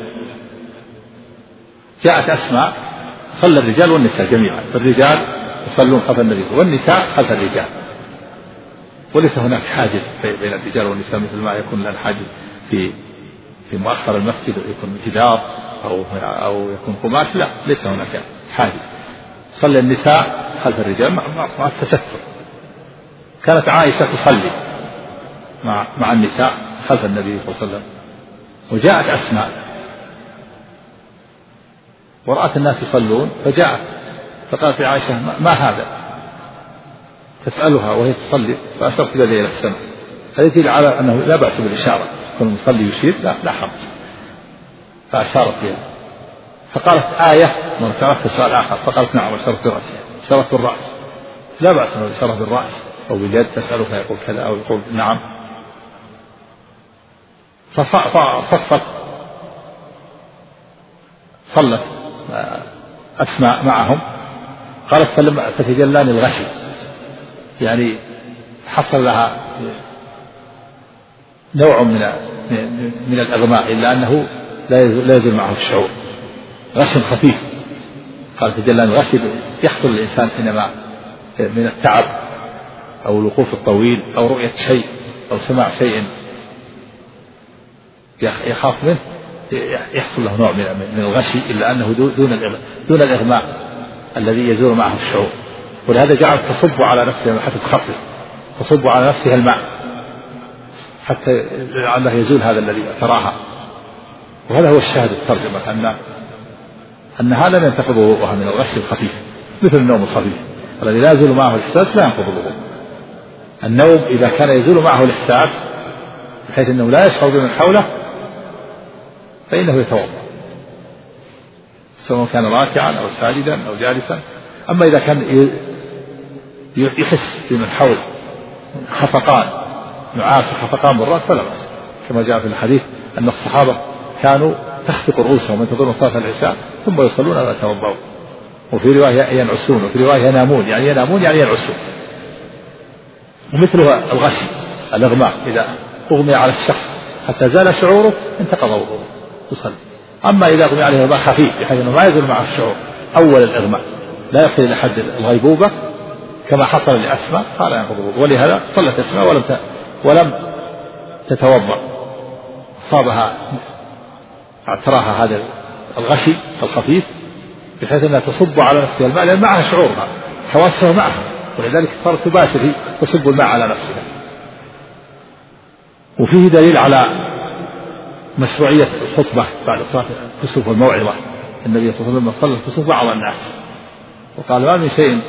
جاءت أسماء صلى الرجال والنساء جميعا الرجال يصلون خلف النبي والنساء خلف الرجال وليس هناك حاجز بين الرجال والنساء مثل ما يكون الآن حاجز في مؤخر المسجد يكون جدار أو يكون قماش لا ليس هناك حاجز صلى النساء خلف الرجال مع التستر. كانت عائشة تصلي مع النساء خلف النبي صلى الله عليه وسلم وجاءت أسماء ورأت الناس يصلون فجاءت فقالت عائشة ما هذا تسألها وهي تصلي فأشرت بيدها إلى السماء هذا يدل على أنه لا بأس بالإشارة كل المصلي يشير لا حرج فأشارت بها فقالت آية وتعرفت سؤال آخر فقالت نعم أشرت برأسها أشرت بالرأس لا بأس أنه الإشارة بالرأس أو باليد تسأله فيقول كذا أو يقول نعم فصفت صلت أسماء معهم قالت فلما تتجلاني الغشي يعني حصل لها نوع من الإغماء إلا أنه لا يزول معه الشعور غش خفيف قال تجلاني الغشي يحصل الإنسان حينما من التعب أو الوقوف الطويل أو رؤية شيء أو سماع شيء يخاف منه يحصل له نوع من الغشي إلا أنه دون الإغماء الذي يزول معه الشعور ولهذا جعلت تصب على نفسها حتى تخفف تصب على نفسها الماء حتى لعله يزول هذا الذي تراها وهذا هو الشاهد الترجمة أن هذا لا ينتقض وضوءها من الغش الخفيف مثل النوم الخفيف الذي لا يزول معه الإحساس لا ينقض الوضوء. النوم إذا كان يزول معه الإحساس بحيث أنه لا يشعر بمن حوله فإنه يتوضأ سواء كان راكعا أو ساجدا أو جالسا. أما إذا كان يحس بمن حوله خفقان نعاس خفقان بالرأس فلا بأس، كما جاء في الحديث أن الصحابة كانوا تخفق رؤوسهم ينتظرون صلاة العشاء ثم يصلون ولا يتوضؤون، وفي رواية ينعسون، وفي رواية ينامون، يعني ينعسون. ومثلها الغشي الإغماء، إذا أغمي على الشخص حتى زال شعوره انتقض وضوءه يصلي. أما إذا أغمي عليه إغماء خفيف بحيث أنه ما يزول معه الشعور أول الإغماء لا يصل إلى حد الغيبوبة كما حصل لأسماء قال ينقض الوضوء، ولهذا صلت أسماء ولم تتوضأ، أصابها اعتراها هذا الغشي الخفيف بحيث أنها تصب على نفسها الماء لأن معها شعورها حواسها معها، ولذلك صارت تباشر تصب الماء على نفسها. وفيه دليل على مشروعية الخطبة بعد صلاة الكسوف والموعظة. النبي صلى الله عليه وسلم صلى الكسوف بعض الناس وقال ما من شيء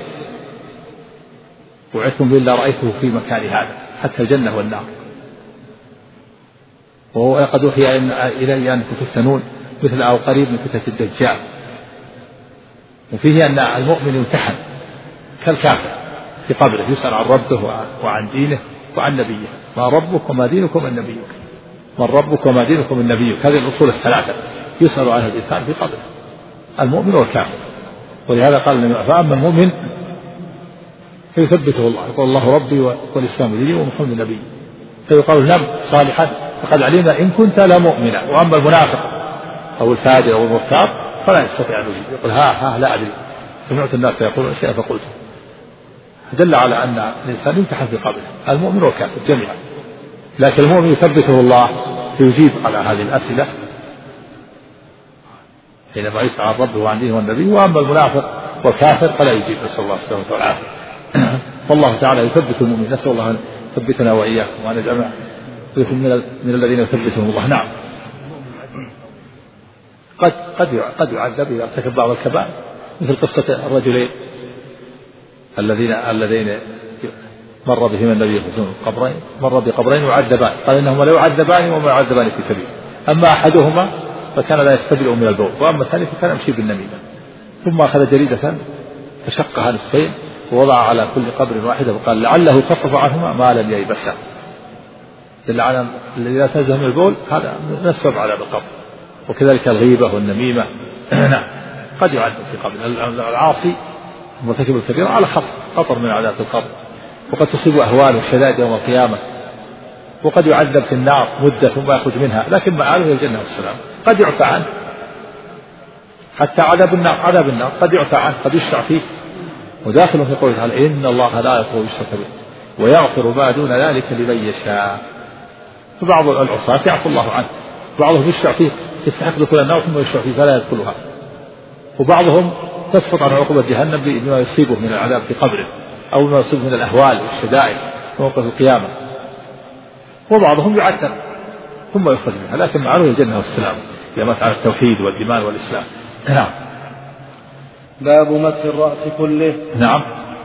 وعدتم به إلا رأيته في مكان هذا حتى الجنة والنار، وهو قد أوحي إلي أنكم تفتنون مثل أو قريب من فتنة الدجال. وفيه أن المؤمن يمتحن كالكافر في قبره، يسأل عن ربه وعن دينه وعن نبيه، ما ربك وما دينك ومن نبيك، من ربك وما دينك ومن نبيك، هذه الأصول الثلاثة يسأل عنها الإنسان في قبره، المؤمن والكافر. ولهذا قال فأما المؤمن فيثبته الله، يقول الله ربي والإسلام ديني ومحمد نبي، فيقال نم صالحا فقد علمنا إن كنت لمؤمنا. وأما المنافق أو الفاجر أو المرتاب فلا يستطيع أن يجيب، يقول ها لا أدري، سمعت الناس يقولون شيئا فقلته. دل على أن الإنسان يمتحن في قبره، المؤمن والكافر جميعا، لكن المؤمن يثبته الله فيجيب على هذه الأسئلة حينما يسأل عن ربه وعن دينه والنبي. وأما المنافق والكافر فلا يجيب، نسأل الله السلامة والعافية. فالله تعالى يثبت المؤمن، نسأل الله أن يثبتنا وإياكم وأن يجعلنا من الذين يثبتهم الله. نعم، قد يعذب إذا ارتكب بعض الكبائر، مثل قصة الرجلين الذين مر بهما النبي صلى الله عليه وسلم مر بقبرين يعذبان، قال إنهما لا يعذبان وما يعذبان في كبير، أما أحدهما فكان لا يستبرئ من البول، وأما الثاني فكان يمشي بالنميمة. ثم أخذ جريدة فشقها نصفين ووضع على كل قبر واحدة وقال لعله خفف عنهما ما لم ييبسا، دل على الذي لا تنزه من البول هذا نسبب عذاب القبر. وكذلك الغيبة والنميمة قد يعذب في قبر. العاصي مرتكب الكبيرة على خطر من عذاب القبر، وقد تصيب أهوال وشدائد يوم القيامة، وقد يعذب في النار مدة ثم يخرج منها، لكن مآله إلى الجنة والسلام. قد يعفى عنه حتى عذاب النار قد يعفى عنه، قد يشفع فيه، وداخل في قوله تعالى إن الله لا يغفر يشرك به ويغفر ما دون ذلك لمن يشاء. فبعض العصاة يعفو الله عنه، بعضهم يشفع فيه يستحق دخول النار ثم يشفع فيه فلا يدخلها، وبعضهم تسقط عن عقوبة جهنم بما يصيبه من العذاب في قبره أو ما يصيبه من الأهوال والشدائد في موقف القيامة، وبعضهم يعذب ثم يخرج منها، لكن معه الجنة والسلام إذا مات على التوحيد والإيمان والإسلام. نعم. باب مسح الرأس كله. نعم.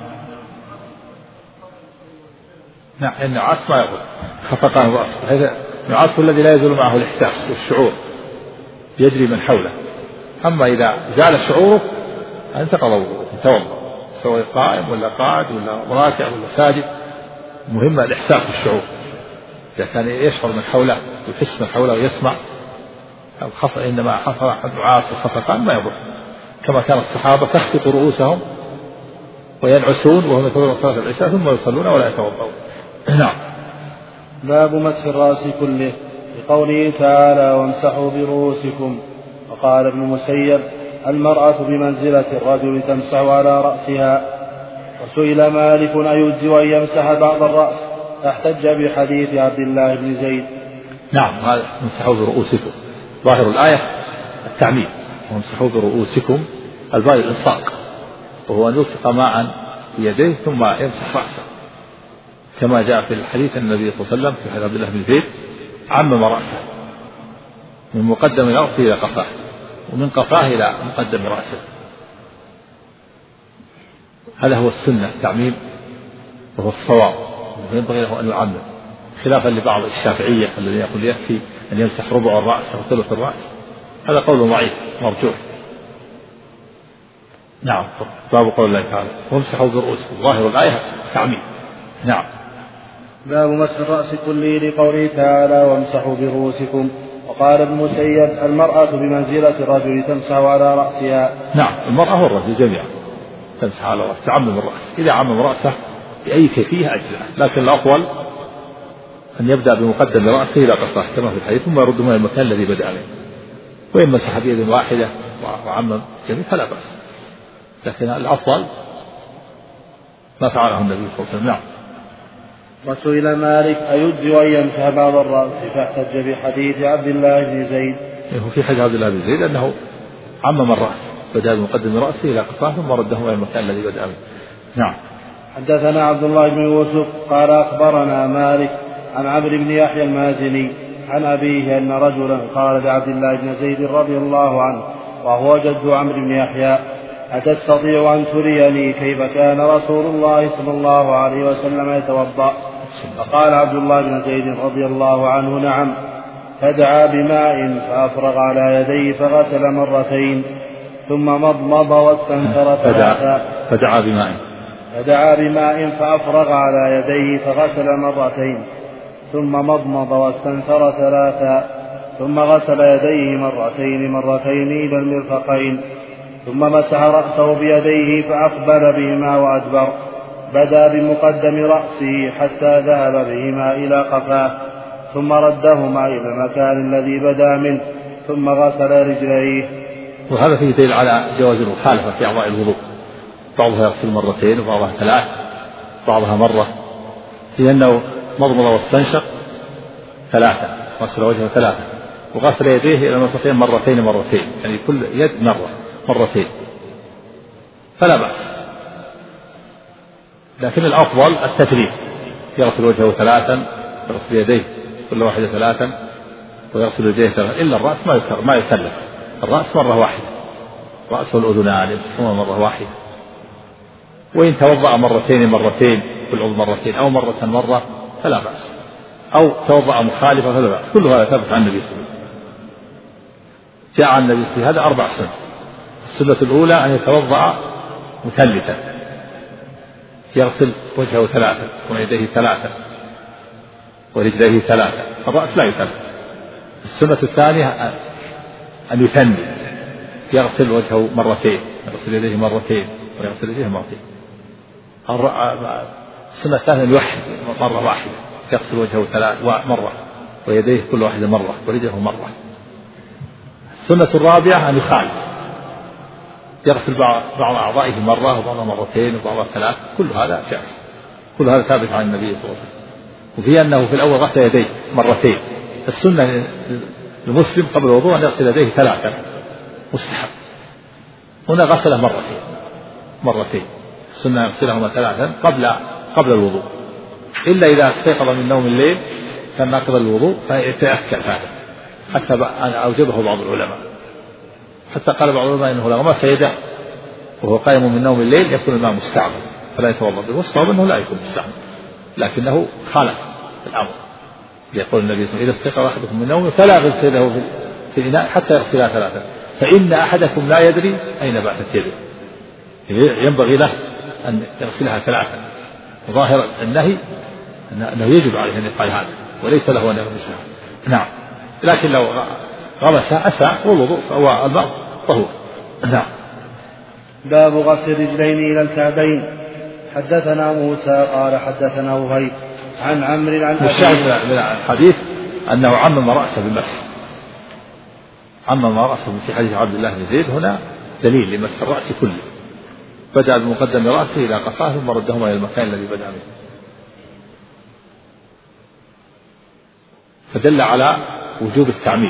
النعاس ما يضر، خفقان الرأس، هذا النعاس الذي لا يزول معه الإحساس والشعور يجري من حوله. أما إذا زال شعوره انتقض وضوءه، توضأ سواء قائم ولا قاعد ولا راكع ولا ساجد، مهم الإحساس والشعور. إذا كان يشعر من حوله ويحس من حوله ويسمع، إنما حصل النعاس والخفقان ما يضر، كما كان الصحابة تخفق رؤوسهم وينعسون وهم يصلون صلاة العشاء ثم يصلون ولا يتوضؤون. نعم. باب مسح الرأس كله، لقوله تعالى وامسحوا برؤوسكم. وقال ابن مسيب المرأة بمنزلة الرجل تمسح على رأسها. وسئل مالك أيجزئ أن يمسح بعض الرأس، فاحتج بحديث عبد الله بن زيد. نعم، هذا امسحوا برؤوسكم، ظاهر الآية التعميم، وامسحوا برؤوسكم الباء الإلصاق، وهو أن يلصق ماء بيديه ثم يمسح رأسه، كما جاء في الحديث أن النبي صلى الله عليه وسلم في حديث عبد الله بن زيد عمم رأسه من مقدم رأسه إلى قفاه، ومن قفاه إلى مقدم رأسه. هذا هو السنة التعميم، وهو الصواب، وينبغي له أن يعمم، خلافا لبعض الشافعية الذين يقول يكفي أن يمسح ربع الرأس أو ثلث الرأس، هذا قول ضعيف مرجوح. نعم. باب قول الله تعالى وامسحوا برؤوسكم، ظاهر الآية تعميم. نعم. باب مسح الرأس كله لقوله تعالى وامسحوا برؤوسكم. وقال ابن المسيب المرأة بمنزلة الرجل تمسح على رأسها. نعم المرأة والرجل جميعا تمسح على رأسه، تعمم الرأس، إذا عمم رأسه بأي كيفية أجزاء، لكن الأفضل أن يبدأ بمقدم رأسه إلى قفاه كما في الحديث ثم يرد من المكان الذي بدأ منه، وإن مسح بيد واحدة وعمم جميع فلا بأس، لكن الأفضل ما فعله النبي صلى الله عليه وسلم. نعم. وسئل مالك أيجزئ أن يمسح بعض الرأس فاحتج بحديث عبد الله بن زيد. في حديث عبد الله بن زيد أنه عمم الرأس، بدأ بمقدم رأسه إلى قفاه ثم رده إلى المكان الذي بدأ منه. نعم. حدثنا عبد الله بن يوسف قال أخبرنا مالك عن عمرو بن يحيى المازني عن أبيه أن رجلا قال لعبد الله بن زيد رضي الله عنه وهو جد عمرو بن يحيى أتستطيع أن تريني كيف كان رسول الله صلى الله عليه وسلم يتوضأ؟ فقال عبد الله بن زيد رضي الله عنه نعم. فدعا بماء فأفرغ على يديه فغسل مرتين ثم مضمض واستنثر ثلاثا. فدعا بماء فأفرغ على يديه فغسل مرتين ثم مضمض واستنثر ثلاثا ثم غسل يديه مرتين إلى المرفقين ثم مسح رأسه بيديه فأقبل بهما وأدبر، بدأ بمقدم رأسه حتى ذهب بهما إلى قفاه ثم ردهما إلى المكان الذي بدأ منه ثم غسل رجليه. وهذا فيه دليل على جواز المخالفة في أعضاء الوضوء، بعضها يغسل مرتين وبعضها ثلاث بعضها مرة، لأنه مضمض واستنشق ثلاثة، غسل وجهه ثلاثة، وغسل يديه إلى المرفقين مرتين، يعني كل يد مرتين فلا بأس، لكن الأفضل التثليث، يغسل وجهه ثلاثا ويغسل يديه كل واحدة ثلاثا ويغسل يديه ثلاثا، إلا الرأس ما يثلث، الرأس مرة واحدة، الرأس والأذنان يمسحون مرة واحدة، وإن توضأ مرتين كل عضو مرتين أو مرة فلا بأس، أو توضأ مخالفة فلا بأس، كل هذا ثبت عن النبي صلى الله عليه وسلم. جاء عن النبي في هذا 4 سنن. السنة الأولى أن يتوضأ مثلثا، يغسل وجهه 3 ويديه 3 ورجليه 3، الرأس لا يثلث. السنة الثانية أن يثني، يغسل وجهه مرتين، يغسل يديه مرتين ويغسل يديه مرتين. السنة الثانية أن يوحد مرة واحدة، يغسل وجهه 3 مرة ويديه كل واحدة مرة ورجله مرة. السنة الرابعة أن يخالف، يغسل بعض أعضائه مرة وبعضها مرتين وبعضها 3، كل هذا جائز، كل هذا ثابت عن النبي صلى الله عليه وسلم. وفي أنه في الأول غسل يديه مرتين، السنة المسلم قبل الوضوء أن يغسل يديه 3 مستحب، هنا غسله مرتين، السنة يغسلهما 3 قبل الوضوء، إلا إذا استيقظ من نوم الليل كان ناقض الوضوء فيتأكد هذا، حتى أوجبه بعض العلماء، حتى قال بعض العلماء إنه لو غمس يده وهو قائم من نوم الليل يكون الماء مستعمل فلا يتوضأ به، والصواب أنه لا يكون مستعمل، لكنه خالف الأمر. يقول النبي صلى الله عليه وسلم إذا استيقظ أحدكم من نومه فلا يغسل يده في الإناء حتى يغسلها 3، فإن أحدكم لا يدري أين باتت يده، ينبغي له أن يغسلها 3. ظاهر النهي أنه يجب عليه أن يفعل هذا وليس له أن يغسلها. نعم، لكن لو غمسها أساء والوضوء فهو الماء طهور. نعم. باب غسل الرجلين إلى الكعبين. حدثنا موسى قال حدثنا وهيب عن عمرو عن الشاهد من الحديث أنه عمم رأسه بالمسح، عمم رأسه في حديث عبد الله بن زيد، هنا دليل لمسح الرأس كله، بدأ بمقدم رأسه إلى قفاه ثم ردهما إلى المكان الذي بدأ منه، فدل على وجوب التعميم،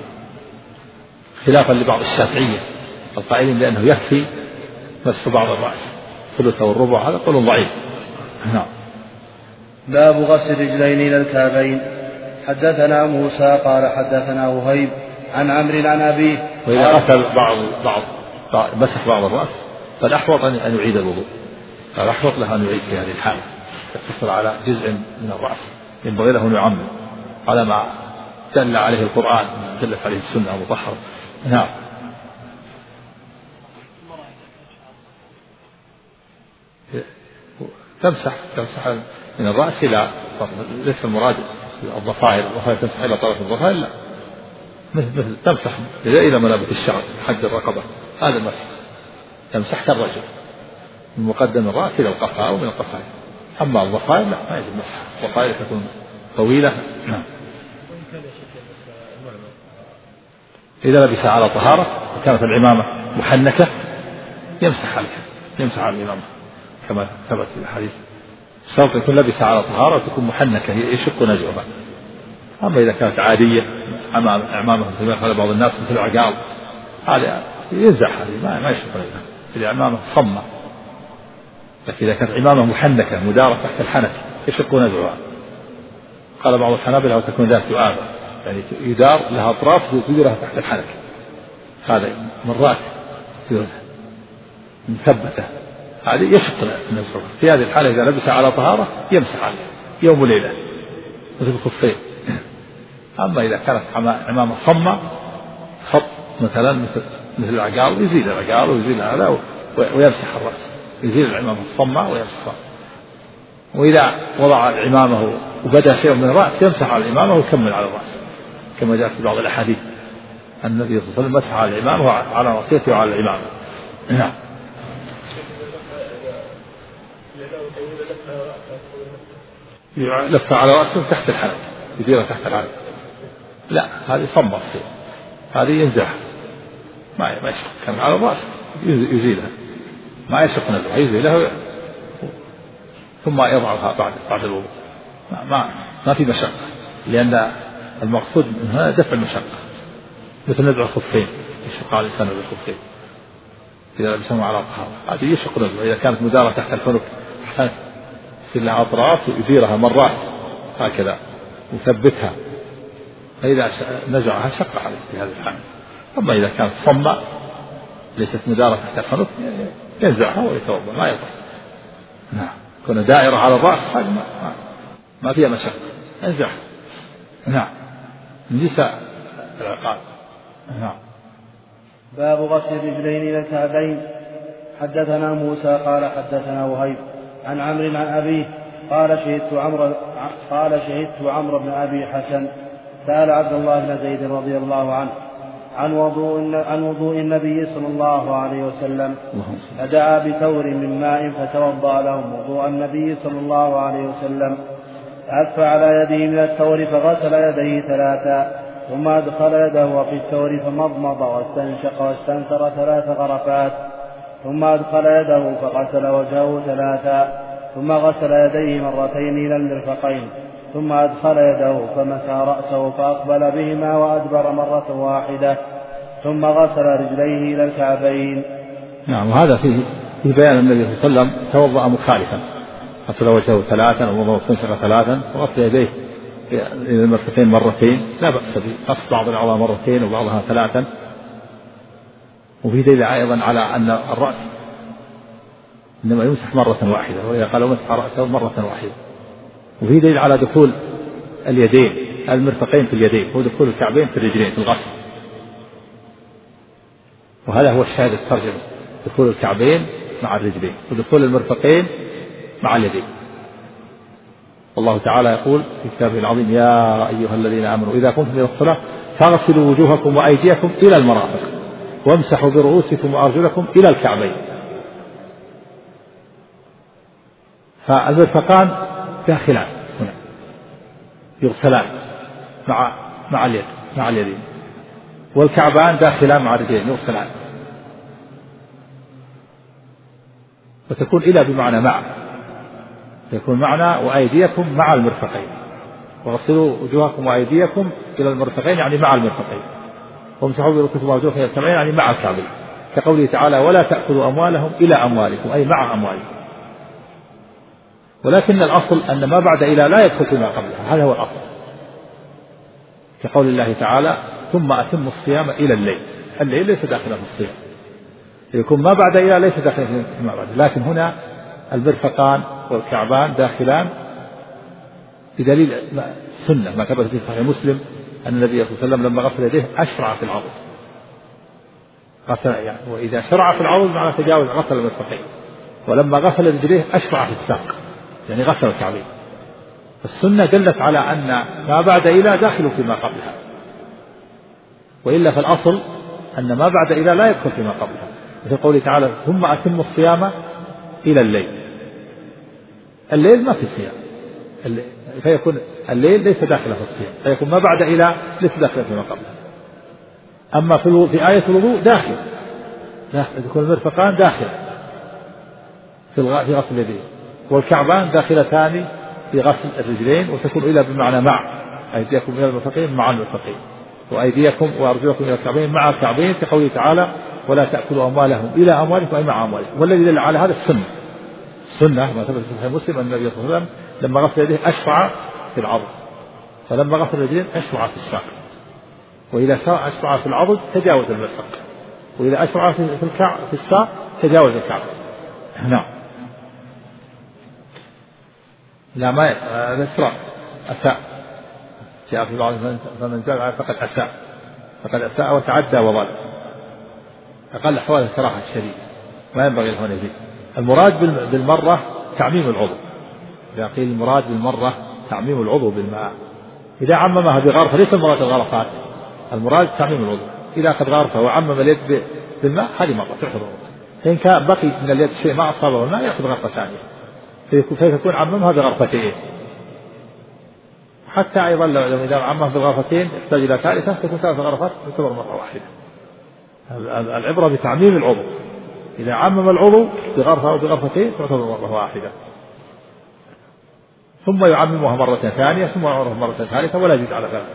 خلافا لبعض الشافعية القائلين بأنه يكفي مسح بعض الرأس، ثلث والربع، هذا قول ضعيف. نعم. باب غسل الرجلين إلى الكعبين. حدثنا موسى قال حدثنا وهيب عن عمرو عن أبيه. وإذا غسل مسح بعض الرأس فالأحوط أن يعيد الوضوء، فالأحوط له أن يعيد في هذه الحالة، يقتصر على جزء من الرأس، ينبغي له أن يعمم على ما دل عليه القرآن دلت عليه السنة المطهرة. نعم. تمسح من الرأس إلى ليس المراد الضفائر تمسح إلى طرف الضفائر، لا، مثل تمسح إلى منابت الشعر حد الرقبة، هذا المسح تمسح كالرجل من مقدم الرأس إلى القفاء ومن القفاء. أما الضفائر لا، ما يجب مسح، الضفائر تكون طويلة. نعم. إذا لبس على طهارة وكانت العمامة محنكة يمسح على العمامة كما ثبت في الحديث، شرط يكون لبس على طهارة وتكون محنكة يشق نزعها. أما إذا كانت عادية عمامة مثل ما يفعل بعض الناس مثل العقال، هذا ينزع، هذه ما يشق نزعها، إذا عمامة صمة. لكن إذا كانت عمامة محنكة مدارة تحت الحنك يشق نزعها. قال بعض الحنابلة وتكون ذات دعابة، يعني يدار لها أطراف تديرها تحت الحنك، هذا مرات مثبتة، هذه يشق نزعها. في هذه الحالة إذا لبس على طهارة يمسح عليه يوم وليلة مثل الخفين. أما إذا كانت عمامة صمة خط مثلا مثل العقال يزيل العقال ويزيل هذا ويمسح الرأس، يزيل العمامة الصمة ويمسح الرأس. وإذا وضع العمامة وبدأ شيء من الرأس يمسح على العمامة ويكمل على الرأس، كما جاء في بعض الأحاديث أن النبي صلى الله عليه وسلم مسح على العمامة وعلى ناصيته وعلى العمامة. نعم. لف على رأسه تحت الحنك، يديرها تحت الحنك، لا هذه صمة، هذه ينزعها ما يشق. كان على الرأس يزيلها ما يشق نزعها، يزيلها ثم يضعها بعد الوضوء، ما في مشقة، لأن المقصود من هنا دفع المشقة، مثل نزع الخفين يشق على الإنسان بالخفين إذا لبسهم على طهارة، هذه يشق نزعها. إذا كانت مدارة تحت الحنك يصير لها أطراف ويديرها مرات هكذا ويثبتها، فإذا نزعها شق عليه في هذه الحالة. أما إذا كانت صمة ليست مدارة تحت الحنك ينزعها ويتوضأ ما يضر. نعم. كون دائرة على الرأس هذه ما فيها مشقة، انزعها. نعم. نساء العقال. نعم. باب غسل الرجلين إلى الكعبين. حدثنا موسى قال حدثنا وهيب عن عمرو عن أبيه قال شهدت عمرو بن أبي حسن سأل عبد الله بن زيد رضي الله عنه عن وضوء النبي صلى الله عليه وسلم، فدعا بثور من ماء فتوضأ لهم وضوء النبي صلى الله عليه وسلم، فأدف على يده من الثور فغسل يديه 3، ثم أدخل يده في الثور فمضمض واستنشق واستنثر 3 غرفات، ثم أدخل يده فغسل وجهه 3، ثم غسل يديه مرتين إلى المرفقين، ثم أدخل يده فمسح رأسه فأقبل بهما وأدبر مرة واحدة، ثم غسل رجليه إلى الكعبين. نعم. وهذا في بيان النبي صلى الله عليه وسلم توضأ مخالفا، غسل وجهه 3 ومضمض واستنشق 3 وغسل يديه إلى المرفقين مرتين، لا بأس بقص بعض الأعضاء مرتين وبعضها 3. وفي دليل أيضا على أن الرأس إنما يمسح مرة واحدة، وإذا قال مسح رأسه مرة واحدة. وفي دليل على دخول اليدين المرفقين في اليدين ودخول الكعبين في الرجلين في الغسل، وهذا هو الشاهد الترجمة، دخول الكعبين مع الرجلين ودخول المرفقين مع اليدين. والله تعالى يقول في كتابه العظيم: يا أيها الذين آمنوا إذا قمتم إلى الصلاة فاغسلوا وجوهكم وأيديكم إلى المرافق وامسحوا برؤوسكم وأرجلكم إلى الكعبين. فالمرفقان داخلان هنا يغسلان مع اليدين، والكعبان داخلان مع الرجلين يغسلان، وتكون إلى بمعنى مع، يكون معنى وأيديكم مع المرفقين، وغسلوا وجوهكم وأيديكم إلى المرفقين يعني مع المرفقين، وامسحوا برؤوسكم وأرجلكم إلى الكعبين يعني مع الكعبين، كقوله تعالى: ولا تأكلوا أموالهم إلى أموالكم أي مع أموالكم. ولكن الأصل أن ما بعد إلى لا يدخل فيما قبلها، هذا هو الأصل، كقول الله تعالى: ثم أتموا الصيام إلى الليل. الليل ليس داخلا في الصيام، يكون ما بعد إلى ليس داخلا فيما بعد، لكن هنا المرفقان والكعبان داخلان بدليل السنة ما ثبت في صحيح مسلم أن النبي صلى الله عليه وسلم لما غسل يديه أشرع في العضد، غسل يعني، وإذا شرع في العضد معنى تجاوز غسل المرفقين، ولما غسل رجليه أشرع في الساق يعني غسل الكعبين، السنة دلت على أن ما بعد إلى داخل فيما قبلها، وإلا فالأصل أن ما بعد إلى لا يدخل فيما قبلها، مثل قوله تعالى ثم أتم الصيام إلى الليل. الليل ما في صيام، فيكون الليل ليس داخله في الصيام، فيكون ما بعد إلى ليس داخله فيما قبلها. أما في آية الوضوء داخل يكون المرفقان داخل في غسل اليدين، والكعبان داخلتان في غسل الرجلين، وتكون إلى بمعنى مع، أيديكم إلى المرفقين مع المرفقين، وأيديكم وأرجلكم إلى الكعبين مع الكعبين، في قوله تعالى ولا تأكلوا أموالهم إلى أموالكم أي مع أموالكم. والذي دل على هذا السنة ما ثبت في صحيح مسلم أن النبي صلى الله عليه وسلم لما غسل يديه أشفع في العضد، فلما غسل الرجلين أشفع في الساق، وإذا أشفع في العضد تجاوز المرفق، وإذا أشفع في الساق تجاوز الكعب. نعم. لا ما الإسراء أساء، جاء في بعض فمن زاد فقد أساء وتعدى وظلم، أقل أحوال الكراهة الشديد، ما ينبغي له أن يزيد. المراد بالمرة تعميم العضو، إذا قيل المراد بالمرة تعميم العضو بالماء، إذا عممها بغرفة ليس المراد الغرفات، المراد تعميم العضو. إذا قد غرفة وعمم اليد بالماء هذه مرة تعتبر، فإن كان بقي من اليد شيء ما أصابه الماء يأخذ غرفة ثانية، فيكون عممها بغرفتين. حتى أيضا لو إذا عممها بغرفتين يحتاج إلى ثالثة تكون ثلاث غرفات تعتبر مرة واحدة. العبرة بتعميم العضو، إذا عمم العضو بغرفة أو بغرفتين تعتبر مرة واحدة، ثم يعممها مرة ثانية، ثم يعممها مرة ثالثة، ولا يزيد على ذلك.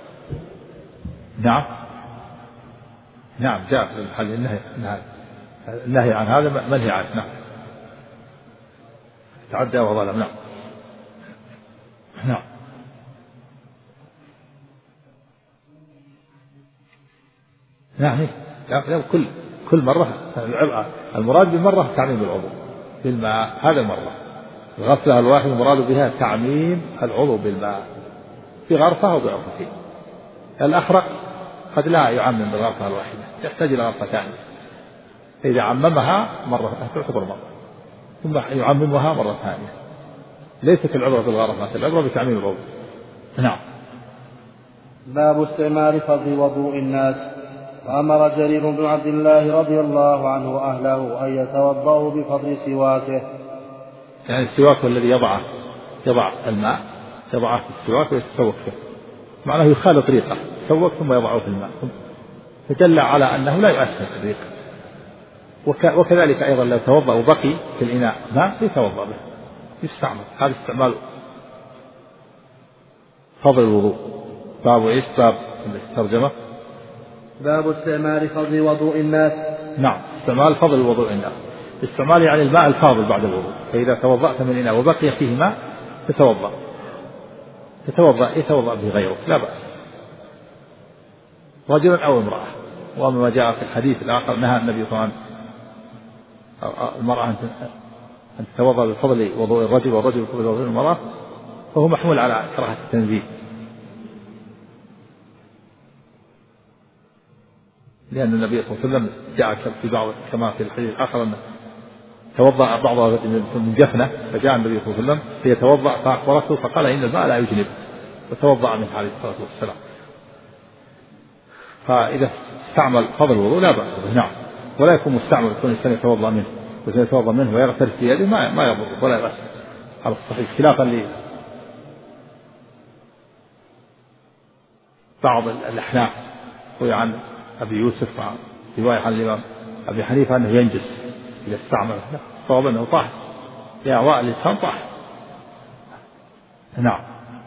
نعم جاء في الحديث النهي عن هذا منهي عنه. نعم تعدى وظلم. نعم كل مرة المراد بالمرة تعميم العضو بالماء، هذا مرة غسلها الواحد المراد بها تعميم العضو بالماء بغرفة أو بغرفتين. الأخرق قد لا يعمم بالغرفة الواحدة، يحتاج إلى غرفة ثانية، فإذا عممها مرة تعتبر مرة ثم يعممها مرة ثانية. ليست العبرة بالغرفات، العبرة بتعميم العضو. نعم. باب استعمال فضل وضوء الناس. وأمر جرير بن عبد الله رضي الله عنه أهله أن يتوضأوا بفضل سواكه، يعني السواك الذي يضع الماء، يضعه في السواك ويتسوك فيه، معناه يخالط طريقه يتسوك ثم يضعه في الماء، فدل على أنه لا يؤثر الريق. وكذلك أيضا لو توضأ وبقي في الإناء ماء يتوضأ به يستعمل. هذا استعمال فضل الوضوء. باب الترجمة باب استعمال فضل وضوء الناس. نعم استعمال فضل وضوء الناس، استعمال يعني الماء الفاضل بعد الوضوء، فإذا توضأت من إناء وبقي فيه ماء يتوضأ به غيره لا بأس، رجلا أو امرأة. وأما ما جاء في الحديث الآخر نهى النبي صلى الله عليه وسلم المرأة أن تتوضأ بفضل وضوء الرجل والرجل بفضل وضوء المرأة، فهو محمول على كراهة التنزيه، لأن النبي صلى الله عليه وسلم جاء في بعض كما في الحديث الآخر أن توضأ بعضها من جفنة، فجاء النبي صلى الله عليه وسلم ليتوضأ فأخبرته فقال إن الماء لا يجنب، وتوضأ منه عليه الصلاة والسلام. فإذا استعمل فضل الوضوء لا بأس به. نعم. ولا يكون مستعمل يكون الإنسان يتوضأ منه ويغترف في يده ما يضر ولا يؤثر على الصحيح، خلافا لبعض الأحناف وعن أبي يوسف رواية عن الإمام أبي حنيفة أنه ينجس إذا استعمله. الصواب أنه طاهر، يا أعضاء الإنسان طاهر. نعم.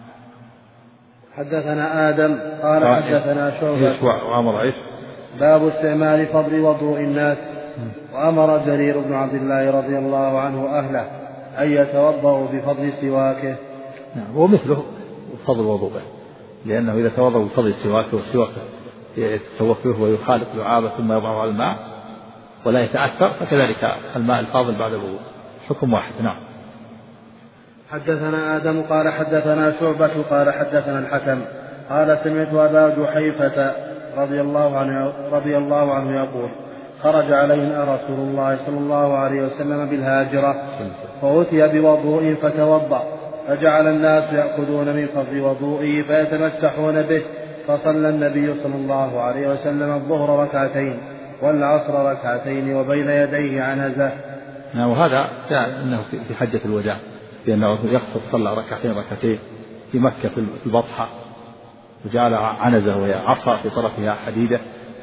حدثنا آدم قال حدثنا شعبة. باب استعمال فضل وضوء الناس. وأمر جرير بن عبد الله رضي الله عنه أهله أن يتوضأوا بفضل سواكه. نعم. ومثله فضل وضوءه، لأنه إذا توضأ بفضل سواكه والسواك يتسوق به ويخالط لعابه ثم يضعه على الماء ولا يتأثر، فكذلك الماء الفاضل بعد الوضوء حكم واحد. نعم. حدثنا آدم قال حدثنا شعبة قال حدثنا الحكم قال سمعت أبا جحيفة رضي الله عنه يقول خرج علينا رسول الله صلى الله عليه وسلم بالهاجرة فأتي بوضوء فتوضأ فجعل الناس يأخذون من فضل وضوئه فيتمسحون به، فصلى النبي صلى الله عليه وسلم الظهر ركعتين والعصر ركعتين وبين يديه عنزة. وهذا جاء أنه في حجة الوداع لأنه يقصد صلى ركعتين في مكة في البطحة، وجعل عنزة وهي عصا في طرفها حديدة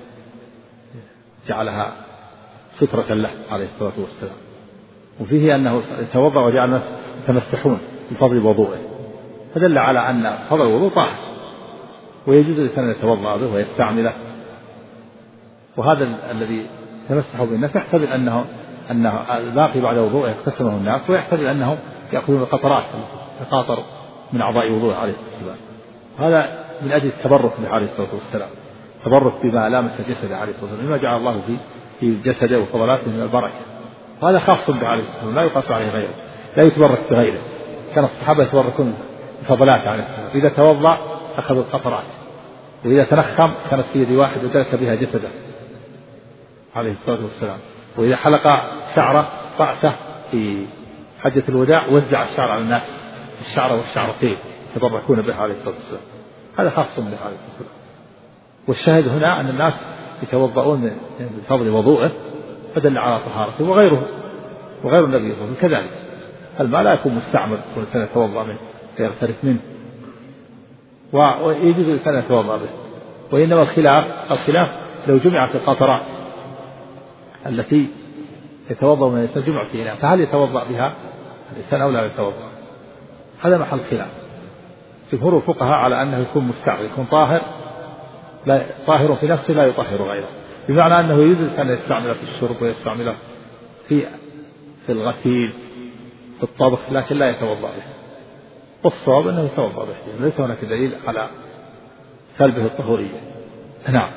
جعلها سترة له عليه الصلاة والسلام. وفيه أنه توضأ وجعل الناس يتمسحون بفضل وضوءه، فدل على أن فضل الوضوء طاهر ويجوز الإنسان أن يتوضأ به ويستعمله. وهذا الذي تمسحوا به الناس يحتمل أنه الباقي بعد وضوءه يغتسله الناس، ويحتمل أنهم يأخذون القطرات القاطر من أعضاء وضوءه عليه الصلاة والسلام. هذا من أجل التبرك به عليه الصلاة والسلام، تبرك بما لامس جسده عليه الصلاة والسلام، بما جعل الله في جسده وفضلاته من البركة. وهذا خاص به عليه الصلاة والسلام، لا يقاس عليه غيره، لا يتبرك بغيره. كان الصحابة يتبركون بفضلاته عليه الصلاة والسلام، إذا توضأ أخذوا القطرات، وإذا تنخم كانت في يد واحد ودلك بها جسده عليه الصلاة والسلام. وإذا حلق شعره رأسه في حجة الوداع وزع الشعر على الناس، الشعر والشعرتين يتبركون به عليه الصلاة والسلام. هذا خاص به عليه الصلاة والسلام. والشاهد هنا أن الناس يتوضؤون بفضل وضوءه، فدل على طهارته. وغير النبي صلى الله عليه وسلم كذلك، الماء لا يكون مستعمل والإنسان يتوضأ منه فيغترف منه، ويجوز الإنسان يتوضأ به. وإنما الخلاف لو جمعت القطرات التي يتوضأ من الإنسان جمع في إناء، فهل يتوضأ بها الإنسان أو لا يتوضأ؟ هذا محل خلاف. جمهور الفقهاء على أنه يكون مستعمل، يكون طاهر في نفسه لا يطهر غيره، بمعنى أنه يجوز الإنسان أن يستعمله في الشرب ويستعمله في الغسيل في الطبخ، لكن لا يتوضأ به. والصواب أنه يتوضأ به، ليس هناك دليل على سلبه الطهورية. نعم.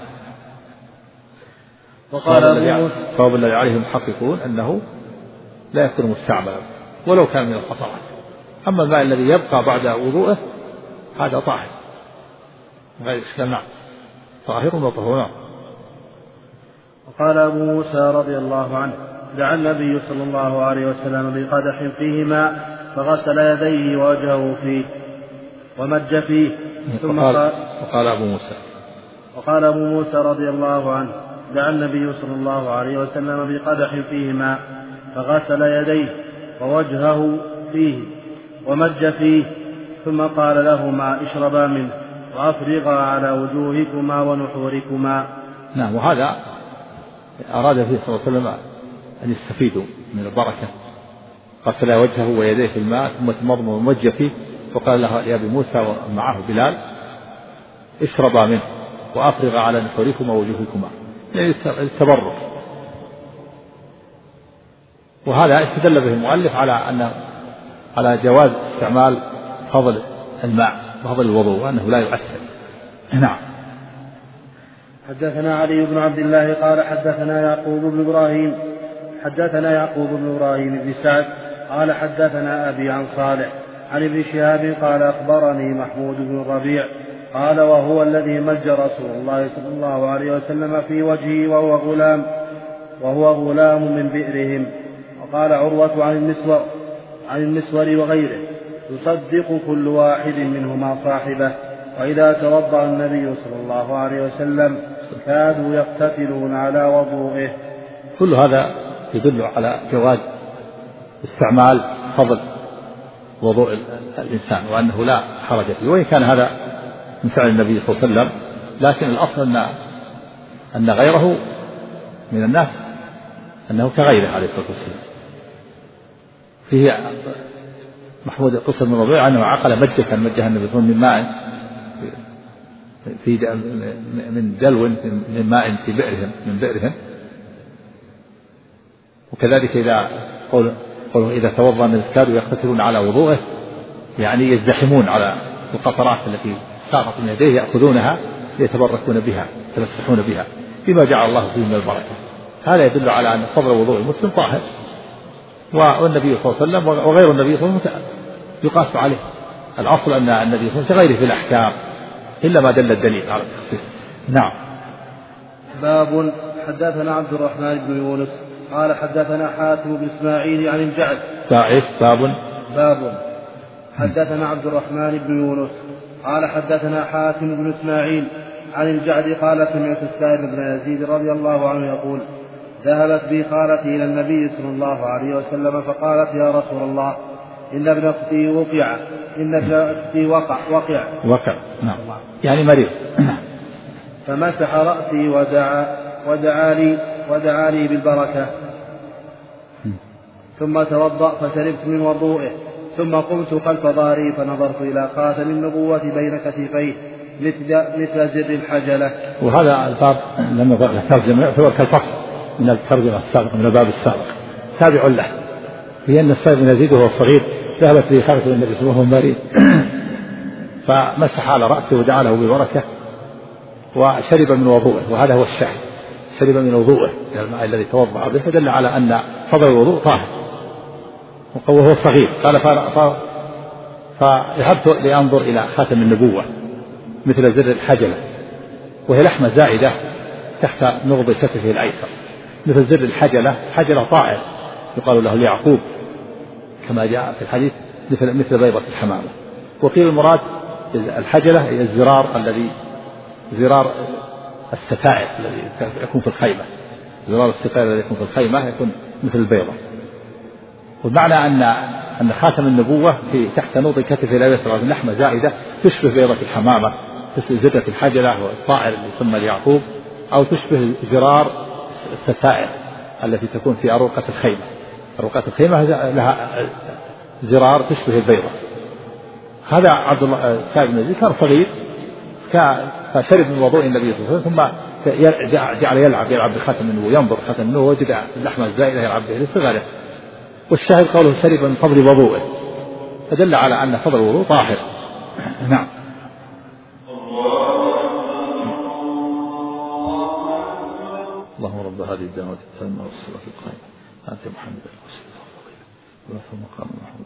الصواب الذي عليه المحققون أنه لا يكون مستعملا ولو كان من القطرات. أما الماء الذي يبقى بعد وضوءه هذا طاهر غير إشكال. نعم، طاهر وطهور. وقال أبو موسى رضي الله عنه: دعا النبي صلى الله عليه وسلم بقدح فيه ماء فغسل يديه ووجهه فيه ومج فيه. ثم وقال أبو موسى رضي الله عنه: دعا النبي صلى الله عليه وسلم بقدح فيه ماء فغسل يديه ووجهه فيه ومج فيه، ثم قال لهما: اشربا منه وأفرغا على وجوهكما ونحوركما. نعم. وهذا أراد فيه صلى الله عليه وسلم أن يستفيدوا من البركة، غسل وجهه ويديه في الماء ثم تمضمض ومج فيه، وقال له يا أبي موسى ومعه بلال: اشربا منه وأفرغا على نحوركما ووجوهكما، يعني التبرك. وهذا استدل به المؤلف على جواز استعمال فضل الماء وفضل الوضوء وأنه لا يؤثر. نعم. حدثنا علي بن عبد الله قال حدثنا يعقوب بن إبراهيم بن سعد قال حدثنا أبي عن صالح عن ابن شهاب قال أخبرني محمود بن الربيع قال: وهو الذي مج رسول الله صلى الله عليه وسلم في وجهه وهو غلام من بئرهم. وقال عروة عن المسور وغيره: يصدق كل واحد منهما صاحبه. وإذا توضأ النبي صلى الله عليه وسلم كادوا يقتتلون على وضوئه. كل هذا يدل على جواز استعمال فضل وضوء الإنسان وأنه لا حرج فيه، وإن كان هذا من فعل النبي صلى الله عليه وسلم، لكن الأصل أن غيره من الناس أنه كغيره عليه الصلاة والسلام. فيه محمود قصة من ربيع أنه عقل مجة النبي صلى الله عليه وسلم من ماء من دلو من ماء في بئرهم. وكذلك إذا توضأ الناس كادوا يقتتلون على وضوءه، يعني يزدحمون على القطرات التي ساقط من يديه يأخذونها ليتبركون بها يتمسحون بها بما جعل الله فيه من البركة. هذا يدل على أن فضل وضوء المسلم طاهر، والنبي صلى الله عليه وسلم وغير النبي صلى الله عليه وسلم يقاس عليه. الأصل أن النبي صلى الله عليه وسلم كغيره في الأحكام إلا ما دل الدليل على التخصيص. نعم. باب. حدثنا عبد الرحمن بن يونس قال حدثنا حاتم بن إسماعيل عن الجعد. باب حدثنا عبد الرحمن بن يونس قال حدثنا حاتم بن إسماعيل عن الجعد قال سمعت السائب بن يزيد رضي الله عنه يقول ذهبت بي خالتي إلى النبي صلى الله عليه وسلم فقالت يا رسول الله إن ابن أختي وقع نعم يعني مريض. فمسح رأسي ودعا لي بالبركة ثم توضأ فشربت من وضوئه ثم قمت خلف ظهري فنظرت إلى خاتم النبوة بين كتفيه مثل زر الحجلة. وهذا الباب لما الترجمة يعتبر كالفصل من الترجمة السابق من الباب السابق تابع له، هي أن السائب بن يزيد وهو صغير ذهبت به خالته النبي صلى الله عليه وسلم وهو مريض فمسح على رأسه ودعا له بالبركة وشرب من وضوءه، وهذا هو الشاهد، شرب من وضوءه من الماء الذي توضأ به، فدل على أن فضل الوضوء طاهر وهو صغير. قال فذهبت لأنظر إلى خاتم النبوة مثل زر الحجلة، وهي لحمة زائدة تحت نغض كتفه الأيسر مثل زر الحجلة، حجلة طائر يقال له ليعقوب كما جاء في الحديث مثل بيضة الحمامة. وقيل المراد الحجلة هي زرار الستائر الذي يكون في الخيمة، زرار الستائر الذي يكون في الخيمة يكون مثل البيضة. والمعنى أن خاتم النبوة في تحت نوض كتفه الأيسر لحمة زائدة تشبه بيضة الحمامة، تشبه زرة الحجلة والطائر اللي يسمى ليعقوب، أو تشبه زرار الستائر التي تكون في أروقة الخيمة. أروقة الخيمة لها زرار تشبه البيضة. هذا عبد الله السائب بن يزيد كان صغير فشرب من وضوء النبي صلى الله عليه وسلم، ثم جعل يلعب بخاتم النبوة، ينظر خاتم النبوة وجد اللحمة الزائدة يلعب به لصغره. والشاهد قوله شرب من فضل وضوءه، فدل على أن فضل الوضوء طاهر. نعم. اللهم رب هذه الدعوة التامة والصلاة القائمة آت محمد الوسيلة والفضيلة وبعثه مقام محمود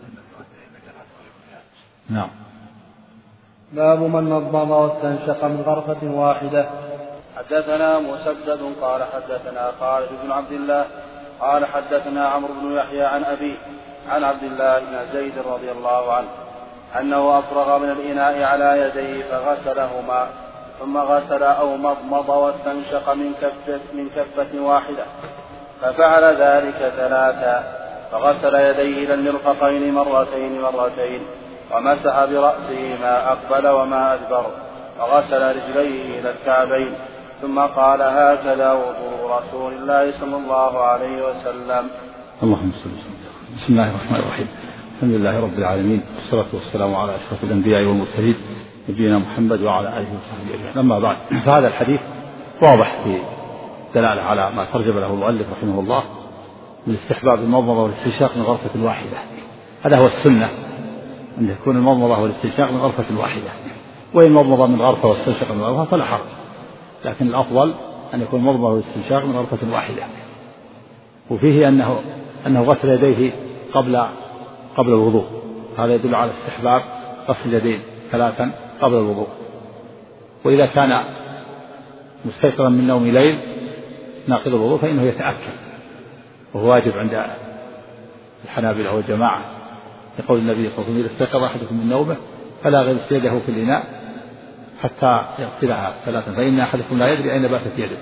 نعم. باب من مضمض واستنشق من غرفة واحدة. حدثنا مسدد قال حدثنا خالد بن عبد الله قال حدثنا عمرو بن يحيى عن أبيه عن عبد الله بن زيد رضي الله عنه أنه أفرغ من الإناء على يديه فغسلهما ثم غسل أو مضمض واستنشق من كفة واحدة، ففعل ذلك ثلاثا، فغسل يديه إلى المرفقين مرتين ومسح برأسه ما أقبل وما أدبر، وغسل رجليه إلى الكعبين، ثم قال هكذا وضوء رسول الله صلى الله عليه وسلم. اللهم صل وسلم. بسم الله الرحمن الرحيم، الحمد لله رب العالمين، والصلاة والسلام على أشرف الأنبياء والمرسلين نبينا محمد وعلى آله وصحبه أجمعين. أما بعد، فهذا الحديث واضح في دلالة على ما ترجم له المؤلف رحمه الله من استحباب المضمضة والاستنشاق من غرفة واحدة. هذا هو السنة، أن يكون المضمضة والاستنشاق من غرفة واحدة، وإن مضمضة من غرفة واستنشق من غرفة فلا حرج، لكن الأفضل أن يكون المضمضة والاستنشاق من غرفة واحدة. وفيه أنه غسل يديه قبل الوضوء، هذا يدل على استحباب غسل اليدين ثلاثا قبل الوضوء. وإذا كان مستيقظا من نوم ليل ناقض الوضوء فإنه يتأكد، وهو واجب عند الحنابلة والجماعة، يقول النبي صلى الله عليه وسلم إذا استيقظ أحدكم من نومه فلا يغسل يده في الإناء حتى يغسلها ثلاثا، فإن أحدكم لا يدري أين باتت يده.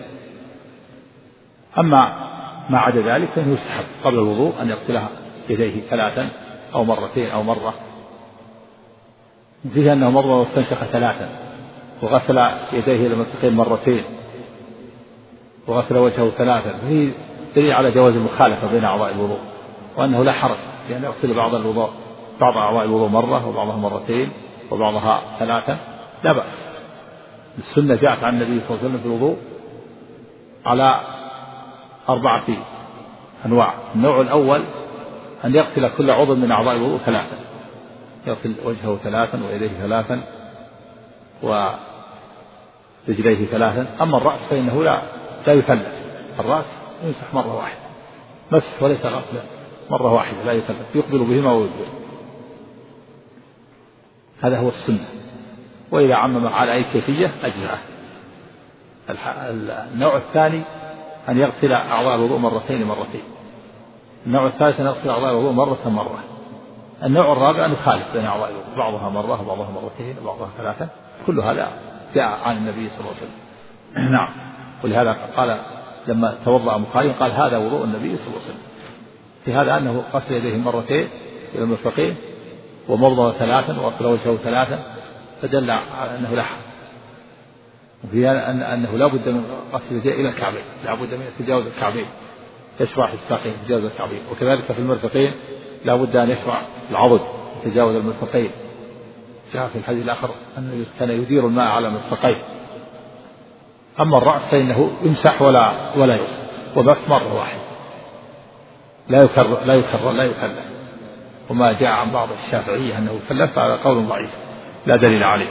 أما ما عدا ذلك فإنه يستحب قبل الوضوء أن يغسلها يديه ثلاثا أو مرتين أو مرة. فيه أنه مضمض واستنشق ثلاثا، وغسل يديه إلى المرفقين مرتين، وغسل وجهه ثلاثا، فيه دليل على جواز المخالفة بين أعضاء الوضوء، وأنه لا حرج لأن يغسل بعض أعضاء الوضوء مرة وبعضها مرتين وبعضها ثلاثا، لا بأس. السنة جاءت عن النبي صلى الله عليه وسلم في الوضوء على 4 أنواع. النوع الأول أن يغسل كل عضو من أعضاء الوضوء ثلاثا، يغسل وجهه ثلاثا ويديه ثلاثا ورجليه ثلاثا. أما الرأس فإنه لا يثلث، الرأس يمسح مرة واحدة بس وليس غسل مرة واحدة، لا يثلث، يقبل بهما ويدبر. هذا هو السنة، وإذا عمم على أي كيفية أجزأه. النوع الثاني أن يغسل أعضاء الوضوء مرتين. النوع الثالث أن يغسل أعضاء الوضوء مرة. النوع الرابع أن يخالف بين أعضاء الوضوء، بعضها مرة وبعضها مرتين وبعضها ثلاثة، كل هذا جاء عن النبي صلى الله عليه وسلم. نعم. ولهذا قال لما توضأ مخالف قال هذا وضوء النبي صلى الله عليه وسلم. في هذا أنه غسل يديه مرتين إلى المرفقين ومضمض ثلاثا وغسل وجهه ثلاثا، فدل على أنه لحق. وفي هذا أنه لا بد من غسل يديه إلى الكعبين، لا بد من تجاوز الكعبين، يشرع في الساقين تجاوز الكعبين. وكذلك في المرفقين لا بد أن يشرع العضد تجاوز المرفقين. جاء في الحديث الآخر أنه كان يدير الماء على مرفقيه. أما الرأس فإنه يمسح ولا يغسل، وبس مرة واحدة، لا يكرر. وما جاء عن بعض الشافعية أنه يكلف هذا قول ضعيف لا دليل عليه.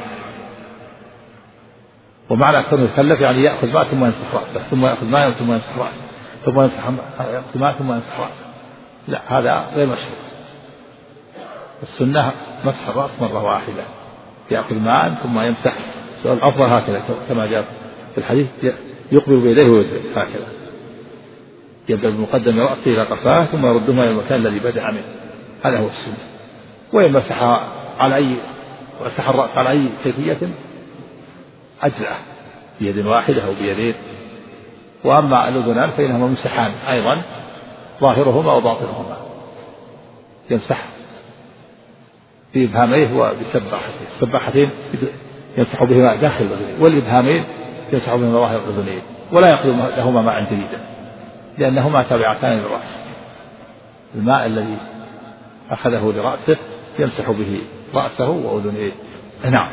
ومعنى كونه يكلف يعني يأخذ ماء ثم يمسح رأسه، ثم يأخذ ماء ثم يمسح رأسه، ثم يأخذ ماء ثم يمسح رأسه. لا، هذا غير مشروع. السنة مسح الرأس مرة واحدة، يأخذ ماء ثم يمسح. الأفضل هكذا كما جاء في الحديث، يقبل بيديه ويدرك هكذا، يبدأ بمقدم رأسه إلى قفاه ثم يردهما إلى المكان الذي بدأ منه. هذا هو السنة. ويمسح الرأس على أي كيفية أجزأه، بيد واحدة أو بيدين. وأما الأذنان فإنهما ممسحان أيضا، ظاهرهما وباطنهما، يمسح بإبهاميه وبسباحتين، السباحتين يمسح بهما داخل الأذنين، والإبهامين يمسح بهما ظاهر الأذنين، ولا يأخذ لهما ماء جديدا لأنهما تابعتان للرأس. الماء الذي أخذه لرأسه يمسح به رأسه وأذنيه. نعم.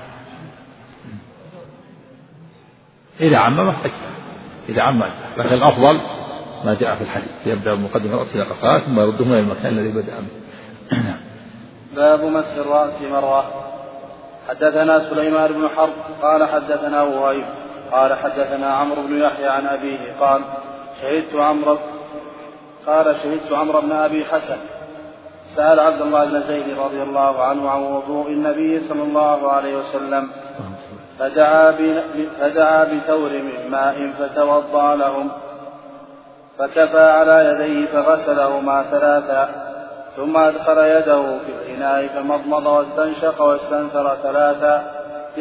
إذا عمم أجزأ، لكن الأفضل ما جاء في الحديث، يبدأ بمقدم رأسه إلى قفاه ثم يردهما إلى المكان الذي بدأ منه. باب مسح الرأس مرة. حدثنا سليمان بن حرب قال حدثنا وهيب قال حدثنا عمرو بن يحيى عن أبيه قال شهدت عمرو بن أبي حسن سأل عبد الله بن زيد رضي الله عنه عن وضوء النبي صلى الله عليه وسلم، فدعا بثور من ماء فتوضأ لهم، فكفى على يديه فغسلهما ثلاثا، ثم أدخل يده في الإناء فمضمض واستنشق واستنثر ثلاثا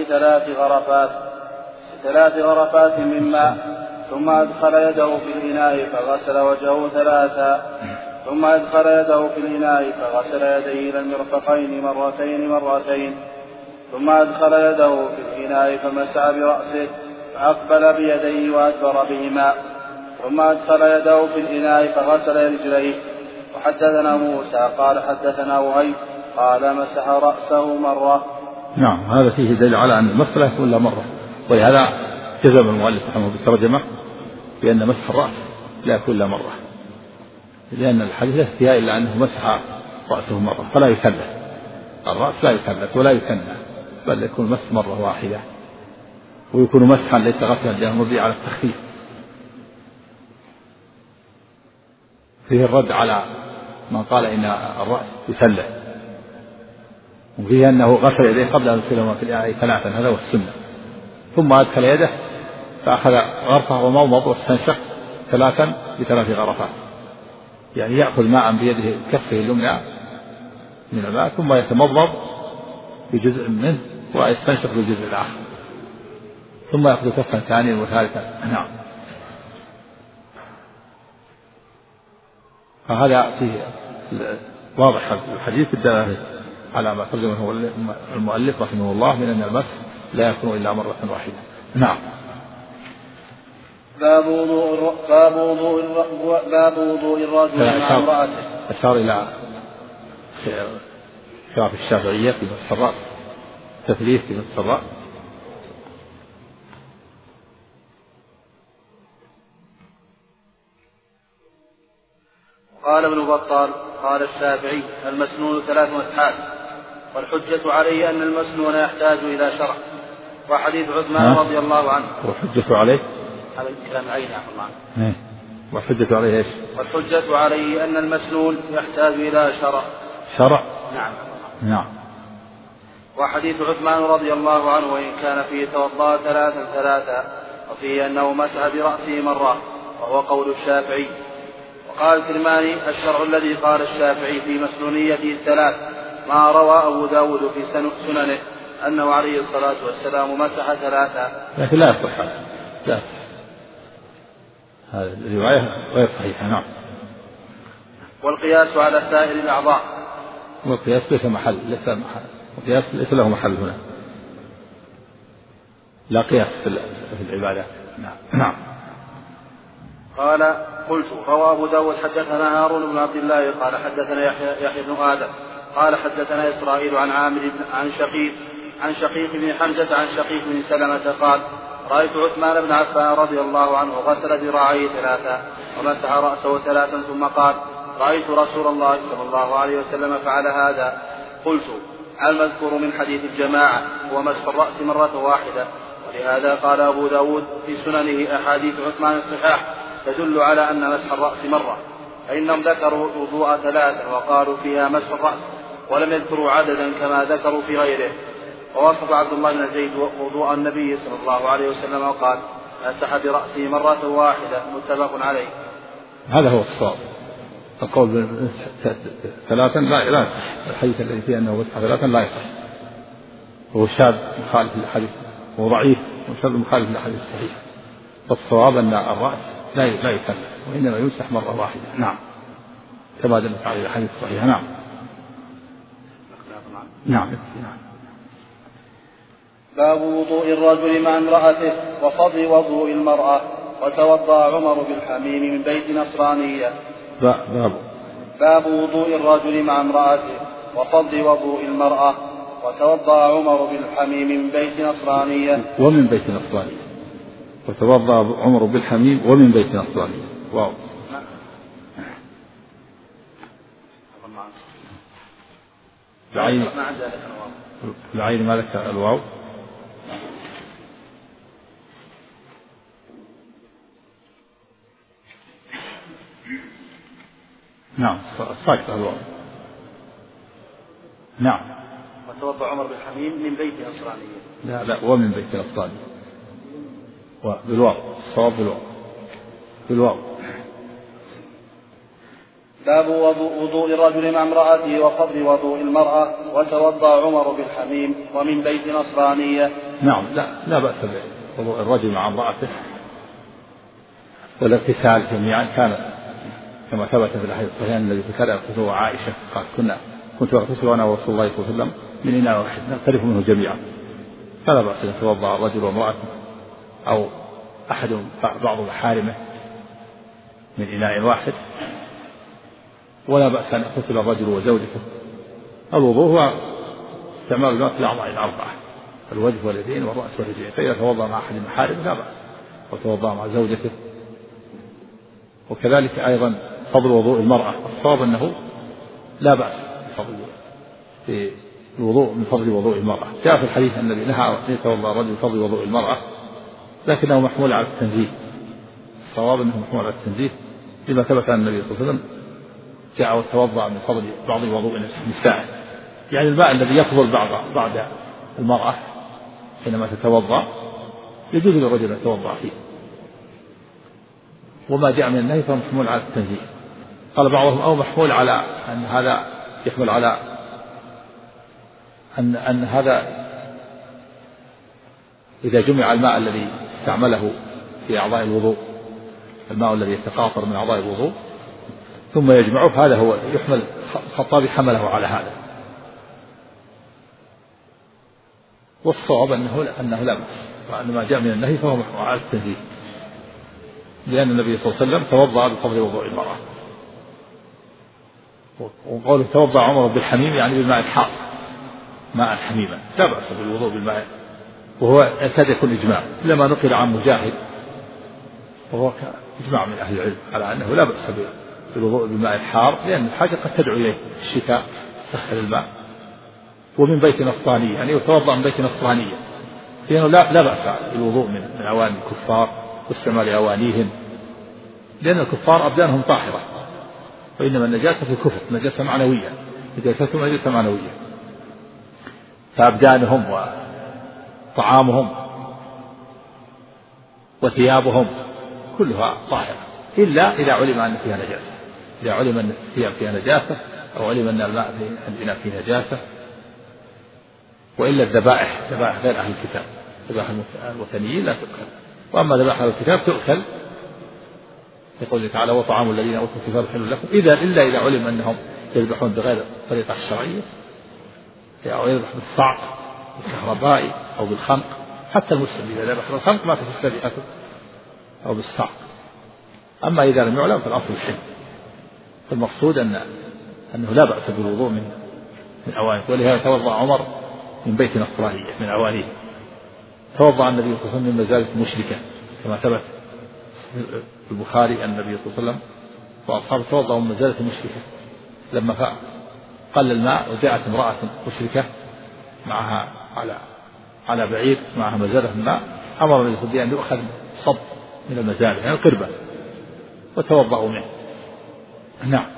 بثلاث غرفات من ماء، ثم أدخل يده في الإناء فغسل وجهه ثلاثا، ثم أدخل يده في الإناء فغسل يديه إلى المرفقين مرتين، ثم أدخل يده في الإناء فمسح برأسه فأقبل بيديه وأدبر بهما، ثم أدخل يده في الإناء فغسل رجليه. وحدثنا موسى قال حدثنا وهيب قال مسح رأسه مرة. نعم. هذا فيه دليل على أن المسح لا يكون إلا مرة، ولهذا جزم المؤلف رحمه الله بالترجمة بأن مسح الرأس لا يكون إلا مرة، لأن الحديث لا فيها إلا أنه مسح رأسه مرة، فلا يكلف الرأس، لا يكلف ولا يكنى، بل يكون مسح مرة واحدة، ويكون مسحا ليس غسلا لأنه مبني على التخفيف. فيه الرد على من قال إن الرأس يسلح، وفيه أنه غسل يديه قبل أن يدخلهما في الإناء ثلاثا، هذا هو السنة، ثم أدخل يده فأخذ غرفة ومضمض واستنشق ثلاثا بثلاث غرفات، يعني يأخذ ماء بيده كفه اليمنى من الماء ثم يتمضمض بجزء منه ويستنشق بالجزء الآخر، ثم يأخذ كفا ثانيا وثالثا. نعم. فهذا فيه واضح الحديث الدلالة على ما ترجمه المؤلف رحمه الله من أن المسح لا يكون إلا مرة واحدة. نعم. باب وضوء الرجل مع امرأته. أشار إلى خلاف الشافعية في مسح الرأس، تثليث في مسح الرأس. قال ابن بطال قال الشافعي المسنون 3 مسحات، والحجة عليه أن المسنون يحتاج إلى شرع. وحديث عثمان رضي الله عنه. والحجة عليه هذا الكلام عين يا الله. والحجة عليه ايش؟ والحجة عليه أن المسنون يحتاج إلى شرع. نعم. وحديث عثمان رضي الله عنه وإن كان فيه توضأ ثلاثا، وفيه أنه مسح برأسه مرة، وهو قول الشافعي. قال الكرماني: الشرع الذي قال الشافعي في مسنونيته الثلاث ما روى أبو داود في سننه أنه عليه الصلاة والسلام مسح ثلاثا. لكن لا يصح هذا، لا يصح هذه الرواية غير صحيحة. نعم. والقياس على سائر الأعضاء. والقياس ليس القياس ليس له محل هنا، لا قياس في العبادات. نعم. قال: قلت: روى أبو داود حدثنا هارون بن عبد الله قال حدثنا يحيى بن آدم قال حدثنا إسرائيل عن عامر عن شقيق بن حمزة عن شقيق بن سلمة قال: رأيت عثمان بن عفان رضي الله عنه غسل ذراعيه ثلاثا ومسح رأسه ثلاثا ثم قال: رأيت رسول الله صلى الله عليه وسلم فعل هذا. قلت: المذكور من حديث الجماعة هو مسح الرأس مرة واحدة، ولهذا قال أبو داود في سننه أحاديث عثمان الصحاح تدل على أن مسح الرأس مرة، فإنهم ذكروا الوضوء ثلاثا وقالوا فيها مسح الرأس ولم يذكروا عددا كما ذكروا في غيره. ووصف عبد الله بن زيد وضوء النبي صلى الله عليه وسلم وقال: مسح برأسه مرة واحدة، متفق عليه. هذا هو الصواب. القول ثلاثا لا يصح، الحديث الذي فيه أنه مسح ثلاثا لا يصح، هو شاذ مخالف للحديث، هو ضعيف وشاذ مخالف للحديث الصحيح. فالصواب أن الرأس لا يكلف، وإنما يمسح مرة واحدة. نعم، كما دلت عليه الحديث الصحيح. نعم. نعم. باب وضوء الرجل مع امرأته وفضل وضوء المرأة. وتوضأ عمر بالحميم من بيت نصرانية. باب وضوء الرجل مع امرأته وفضل وضوء المرأة. وتوضأ عمر بالحميم من بيت نصرانية. ومن بيت نصرانية. وتوضأ عمر بالحميم ومن بيت نصرانية. واو. العين ما ذكر الواو. نعم، ساكت الواو. نعم. وتوضأ عمر بالحميم من بيت نصرانية. لا ومن بيت نصرانية. بالواو، الصواب بالواو. باب وضوء الرجل مع امرأته وفضل وضوء المرأة. وتوضأ عمر بالحميم ومن بيت نصرانية. نعم، لا بأس بوضوء الرجل مع امرأته والاغتسال جميعا. كان كما ثبت في الحديث الصحيح الذي ذكر اغتسل عائشة قال: كنت أغتسل أنا ورسول الله صلى الله عليه وسلم من إناء واحد نغترف منه جميعا. فلا بأس أن يتوضأ الرجل وامرأته أو أحد بعض محارمه من إناء واحد، ولا بأس أن يغتسل الرجل وزوجته. الوضوء هو استعمال الماء في الأعضاء الأربعة: الوجه واليدين والرأس والرجلين. فإذا توضأ مع أحد محارمه لا بأس، وتوضأ مع زوجته. وكذلك أيضا فضل وضوء المرأة، الصواب أنه لا بأس في الوضوء من فضل وضوء المرأة. جاء في الحديث أن النبي نهى أن يتوضأ الرجل بفضل وضوء المرأة، لكنه محمول على التنزيه. الصواب أنه محمول على التنزيه لما ثبت عن النبي صلى الله عليه وسلم جاء وتوضأ من فضل بعض وضوء النساء، يعني الماء الذي يفضل بعد المرأة حينما تتوضأ يجوز للرجل أن يتوضأ فيه. وما جاء من النهي فهو محمول على التنزيه. قال بعضهم أو محمول على أن هذا يحمل على أن هذا إذا جمع الماء الذي استعمله في أعضاء الوضوء، الماء الذي يتقاطر من أعضاء الوضوء ثم يجمعه، هذا هو يحمل. الخطابي حمله على هذا. والصواب أنه لا بأس، وأن ما جاء من النهي فهو محمول على التنزيه، لأن النبي صلى الله عليه وسلم توضأ بفضل وضوء المرأة. وقوله توضأ عمر بالحميم يعني بالماء الحار، ماء حميما، لا بأس بالوضوء بالماء، وهو يكاد يكون إجماع لما نقل عن مجاهد، وهو إجماع من أهل العلم على أنه لا بأس بالوضوء بالماء الحار، لأن الحاجة قد تدعو إليه الشتاء سخن الماء. ومن بيت نصرانية يعني يتوضأ من بيت نصرانية، لأنه لا بأس بالوضوء من أواني الكفار واستعمال أوانيهم، لأن الكفار أبدانهم طاهرة، وإنما النجاسة في الكفر نجاسة معنوية، نجاستهم نجاسة معنوية، فأبدانهم وطعامهم وثيابهم كلها طاهرة إلا إذا علم أن فيها نجاسة، إذا علم أن الثياب فيها نجاسة أو علم أن الماء في الإناء فيه نجاسة. وإلا الذبائح غير أهل الكتاب، ذبائح الوثنيين لا تؤكل. وأما ذبائح أهل الكتاب تؤكل، يقول تعالى وطعام الذين أوتوا الكتاب حل لكم إلا إذا علم أنهم يذبحون بغير الطريقة الشرعية، أو يذبح بالصعق بالكهربائي أو بالخنق. حتى المسلم إذا ذبح بالخنق ما تصح ذبيحته أو بالصعق. أما إذا لم يعلم فالأصل الحل. فالمقصود أنه لا بأس بالوضوء من أواني. ولهذا توضأ عمر من بيت نصرانية من أوانيه. توضأ النبي صلى الله عليه وسلم من مزالة مشركة كما ثبت في البخاري أن النبي صلى الله عليه وسلم وأصحابه توضأوا من مزالة مشركة. لما قل الماء وجاءت امرأة مشركة معها على بعير معها مزالة الماء، أمر اليهودي أن يؤخذ صب من المزالة يعني القربة وتوضأوا منه. نعم.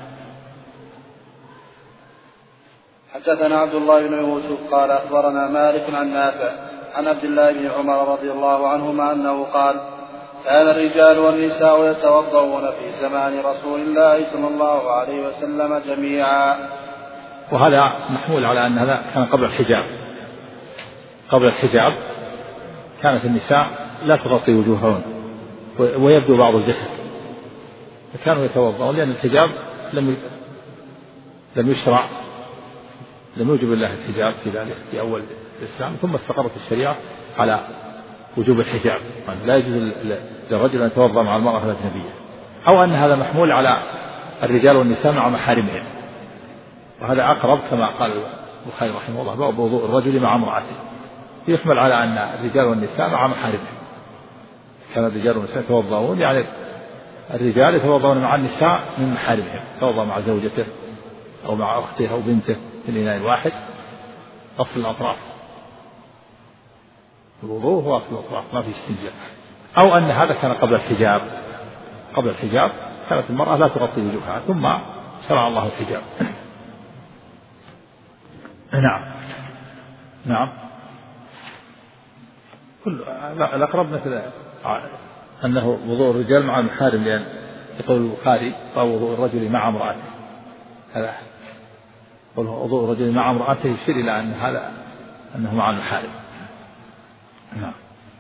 حدثنا عبد الله بن يوسف قال أخبرنا مالك عن نافع عن عبد الله بن عمر رضي الله عنهما أنه قال كان الرجال والنساء يتوضؤون في زمان رسول الله صلى الله عليه وسلم جميعا. وهذا محمول على أن هذا كان قبل الحجاب. قبل الحجاب كانت النساء لا تغطي وجوههن ويبدو بعض الجسد، فكانوا يتوضؤون لأن الحجاب لم يشرع، لم يوجب الله الحجاب في ذلك في أول الإسلام، ثم استقرت الشريعة على وجوب الحجاب. يعني لا يجوز للرجل أن يتوضأ مع المرأة الأجنبية، أو أن هذا محمول على الرجال والنساء مع محارمهم، وهذا أقرب كما قال البخاري رحمه الله باب وضوء الرجل مع امرأته، يحمل على أن الرجال والنساء مع محارمهم. كان الرجال والنساء يتوضؤون يعني الرجال يتوضؤون مع النساء من محارمهم، يتوضأ مع زوجته أو مع أخته أو بنته في الإناء الواحد أصل الأطراف. الوضوء هو أصل الأطراف ما في استنجاء. أو أن هذا كان قبل الحجاب. قبل الحجاب كانت المرأة لا تغطي وجوهها، ثم شرع الله الحجاب. نعم. نعم. كل الأقرب مثل أنه وضوء الرجال مع المحارم، لأن يقول البخاري وضوء الرجل مع امرأته، هذا وضوء الرجل مع امرأته يشير إلى أن هذا أنه مع المحارم. نعم.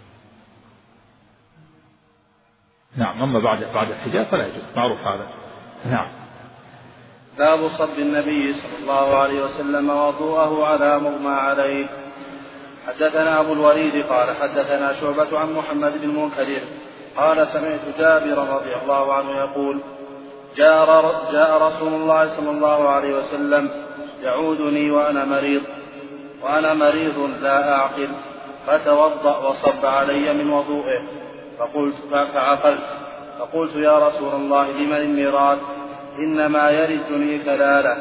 نعم. أما بعد الحجاب فلا يجوز، معروف هذا. نعم. باب صب النبي صلى الله عليه وسلم وضوءه على مغمى عليه. حدثنا أبو الوليد قال حدثنا شعبة عن محمد بن المنكدر قال سمعت جابرا رضي الله عنه يقول جاء رسول الله صلى الله عليه وسلم يعودني وأنا مريض لا أعقل، فتوضأ وصب علي من وضوئه، فعقلت فقلت يا رسول الله لمن الميراث؟ إنما يرثني كلالة.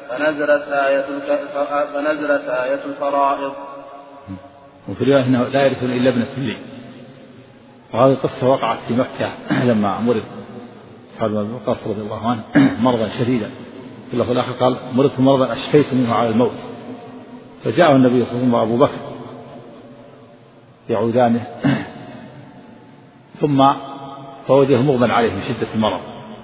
فنزلت آية الفرائض. وفي رواية أنه لا يرثني إلا ابنة لي. وهذه القصة وقعت في مكة لما مرض أصحاب أبي وقاص رضي الله عنه مرضا شديدا، في اللفظ الآخر قال مرضت مرضا أشفيت منه على الموت، فجاءه النبي صلى الله عليه وسلم وأبو بكر يعودانه، ثم فوجده مغمى عليه من شدة المرض،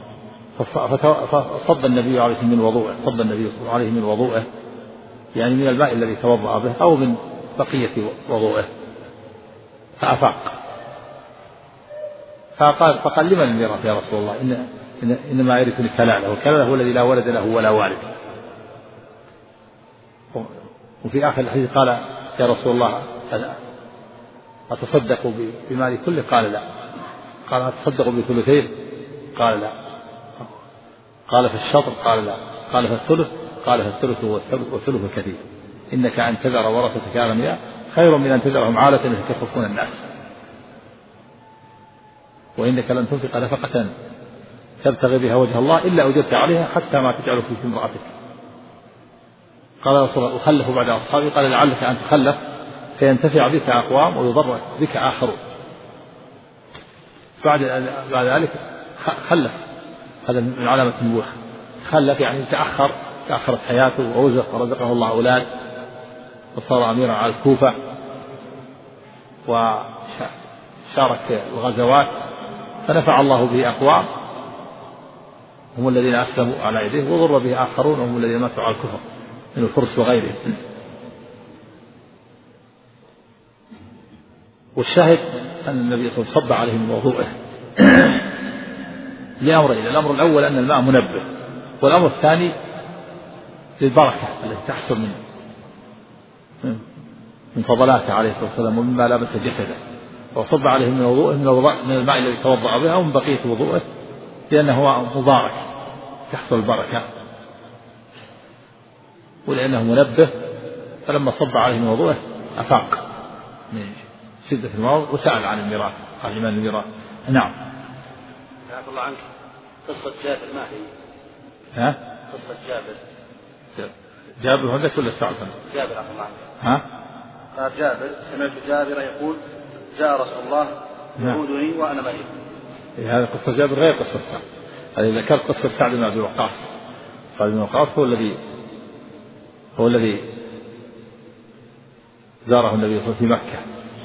فصب النبي عليه من وضوءه، صب النبي صلى الله عليه من وضوءه، يعني من الماء الذي توضأ به أو من بقية وضوءه، فأفاق. فقال لمن الميراث يا رسول الله؟ إنما يرثني كلالة، والكلالة هو الذي لا ولد له ولا والد. وفي آخر الحديث قال يا رسول الله أتصدق بمالي كله؟ قال لا. قال أتصدق بثلثين؟ قال لا. قال في الشطر؟ قال لا. قال في الثلث؟ قال في الثلث والثلث كثير، إنك أن تذر ورثتك أغنياء خير من أن تذرهم عالة يتكففون الناس، وإنك لن تنفق نفقة تبتغي بها وجه الله إلا أجرت عليها حتى ما تجعل في امرأتك. قال رسول الله أخلف بعد أصحابي؟ قال لعلك أن تخلف فينتفع بك أقوام ويضر بك آخرون. بعد ذلك خلف، هذا من علامة النبوة، خلف يعني تأخرت حياته ورزقه الله أولاد، وصار أميرا على الكوفة وشارك الغزوات، فنفع الله به أقوام هم الذين أسلموا على يديه وضر به آخرون وهم الذين ماتوا على الكفر من الفرس وغيرهم. والشاهد أن النبي صلى الله عليه وسلم صب عليهم من وضوءه لأمرين: الأمر الأول أن الماء منبه، والأمر الثاني للبركة التي تحصل من فضلاته عليه الصلاة والسلام ومما لابس جسده، وصب عليهم من وضوءه من الماء الذي توضأ بها ومن بقية وضوءه، لأنه هو مبارك تحصل البركة ولأنه منبه. فلما صب عليهم من وضوءه أفاق من شدة المرض وسأل عن الميراث، عن إيمان الميراث. نعم. عفى الله عنك، قصة جابر ما هي؟ ها؟ قصة جابر هذا كل الساعة جابر عفى الله عنك. ها؟ قال جابر: سمعت جابر يقول: جاء رسول الله يعودني وأنا مريض. هذه قصة جابر غير قصة سعد. هذه ذكر قصة سعد بن أبي وقاص. سعد بن وقاص هو الذي زاره النبي صلى الله عليه وسلم في مكة.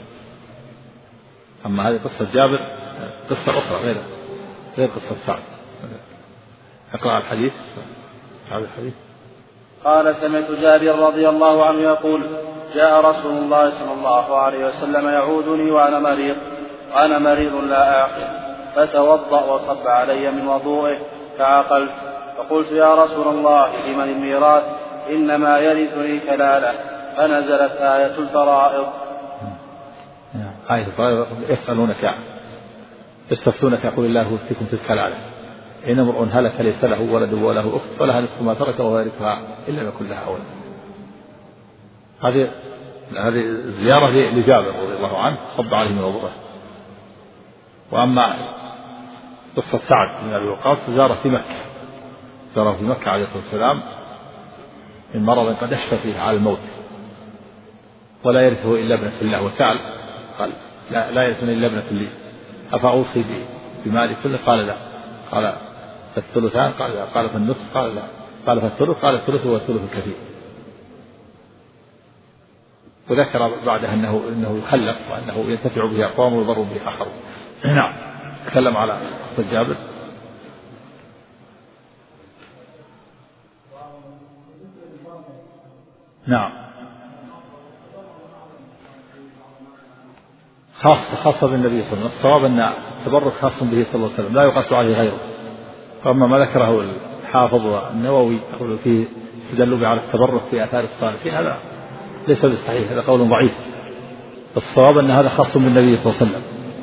أما هذه قصة جابر قصة أخرى غير قصة سعد. اقرأ الحديث. هذا الحديث. قال: سمعت جابر رضي الله عنه يقول: جاء رسول الله صلى الله عليه وسلم يعودني وأنا مريض لا أعقل، فتوضأ وصب علي من وضوئه فعقلت، فقلت: يا رسول الله لمن الميراث؟ إنما يرثني كلالة. فنزلت آية الفرائض. آية الفرائض. يستفتونك يقول الله يفتيكم في الكلالة، إن امرؤ هلك ليس له ولد وله أخت فلها نصف ما ترك وهو يرثها إن لم يكن لها ولد. هذه زيارة لجابر رضي الله عنه صب عليه من وضوءه. وأما قصة سعد بن أبي وقاص زاره في مكة عليه الصلاة والسلام من مرض قد أشفى فيه على الموت ولا يرثه إلا ابنة له، وسأل قال: لا يرثني إلا ابنة لي، أفأوصي بمالي كله؟ قال: لا. قال: فالثلثان؟ قال: لا. قال: فالنصف؟ قال: لا. قال: فالثلث؟ قال: الثلث هو الثلث الكثير. وذكر بعدها انه يخلف وانه ينتفع به اقوام ويضر به اخرون. نعم. تكلم على قصة جابر. نعم. خاصة بالنبي صلى الله عليه وسلم. الصواب ان التبرك خاص به صلى الله عليه وسلم لا يقاس عليه غيره. فاما ما ذكره الحافظ والنووي يقول فيه استدلوا على التبرك في آثار الصالحين، هذا ليس بالصحيح، هذا قول ضعيف. الصواب أن هذا خاص بالنبي صلى الله عليه وسلم.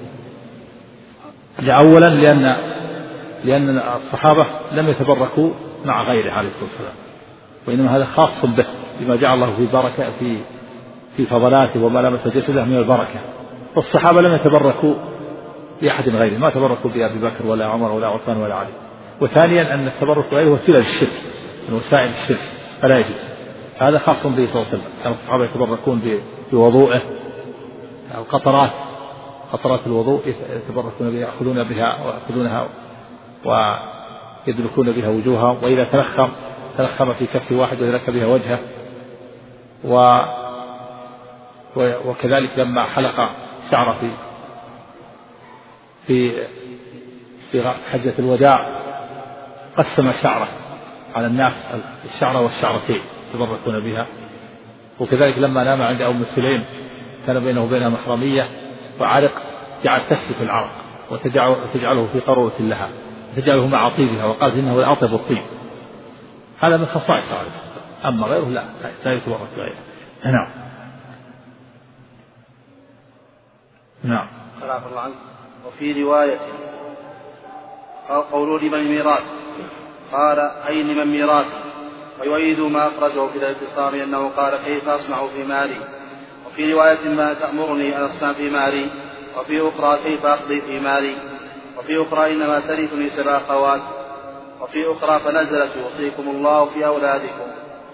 أولا لأن الصحابة لم يتبركوا مع غيره عليه الصلاة والسلام، وإنما هذا خاص به بما جعل الله في بركة في فضلاته وما لمس جسده من البركة. والصحابة لم يتبركوا بأحد غيره، ما تبركوا بأبي بكر ولا عمر ولا عثمان ولا علي. وثانيا أن التبرك بغيره وسيلة للشرك من وسائل الشرك فلا يجوز. هذا خاص به صلى الله عليه وسلم. كان الصحابة يتبركون بوضوءه أو قطرات الوضوء يتبركون بها، يأخذونها ويدلكون بها وجوههم، وإذا تلخم في كف واحد ودلك بها وجهه. وكذلك لما حلق شعر في حجة الوداع قسم شعره على الناس، الشعر والشعرتين يتبركون بها. وكذلك لما نام عند أم سليم كان بينه وبينها محرمية وعرق، جعل تسلك العرق وتجعله في قارورة لها وتجعله مع طيبها، وقالت إنه لأطيب الطيب. هذا من خصائص عليه الصلاة والسلام. أما غيره لا يتبرك غيره. نعم. خلاف الله عنك. وفي رواية قولوا لمن الميراث قال: أي لمن ميراث؟ ويؤيد ما أخرجه في الاعتصام أنه قال: كيف أصنع في مالي؟ وفي رواية: ما تأمرني أن أصنع في مالي؟ وفي أخرى: كيف أقضي في مالي؟ وفي أخرى: إنما ترثني 7 أخوات. وفي أخرى: فنزلت يوصيكم الله في أولادكم.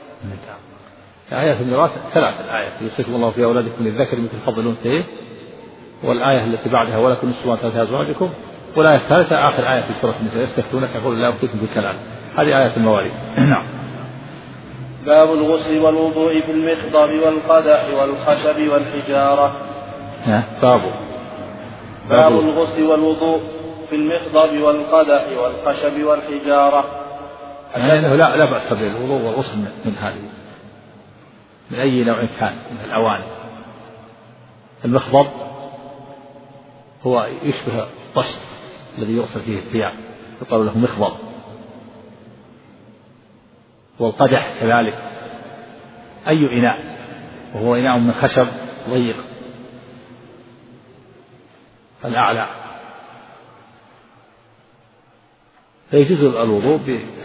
آيات الميراث 3 آيات: يوصيكم الله في أولادكم للذكر مثل حظ الأنثيين، والآية التي بعدها: ولكم نصف ما ترك أزواجكم، والآية الثالثة آخر آية في سورة النساء: يستفتونك يقول الله يفتيكم في الكلالة. هذه آيات المواريث. نعم. باب الغسل والوضوء في المخضب والقدح والخشب والحجارة. باب الغسل والوضوء في المخضب والقدح والخشب والحجارة. يعني أنه لا بأس بالوضوء والغسل من هذه، من أي نوع كان من الأواني. المخضب هو يشبه الطشت الذي يغسل فيه الثياب، يقال له مخضب. والقدح كذلك أي إناء، وهو إناء من خشب ضيق الأعلى. فيجوز الوضوء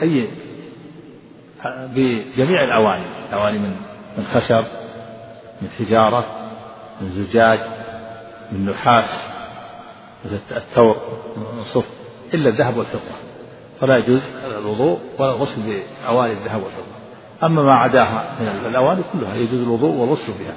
بجميع الأواني من خشب، من حجارة، من زجاج، من نحاس، مثل الثور، من صف، إلا الذهب والفضة، فلا يجوز الوضوء ولا الغسل بأواني الذهب والفضة. أما ما عداها من الأواني كلها يجوز الوضوء والغسل بها.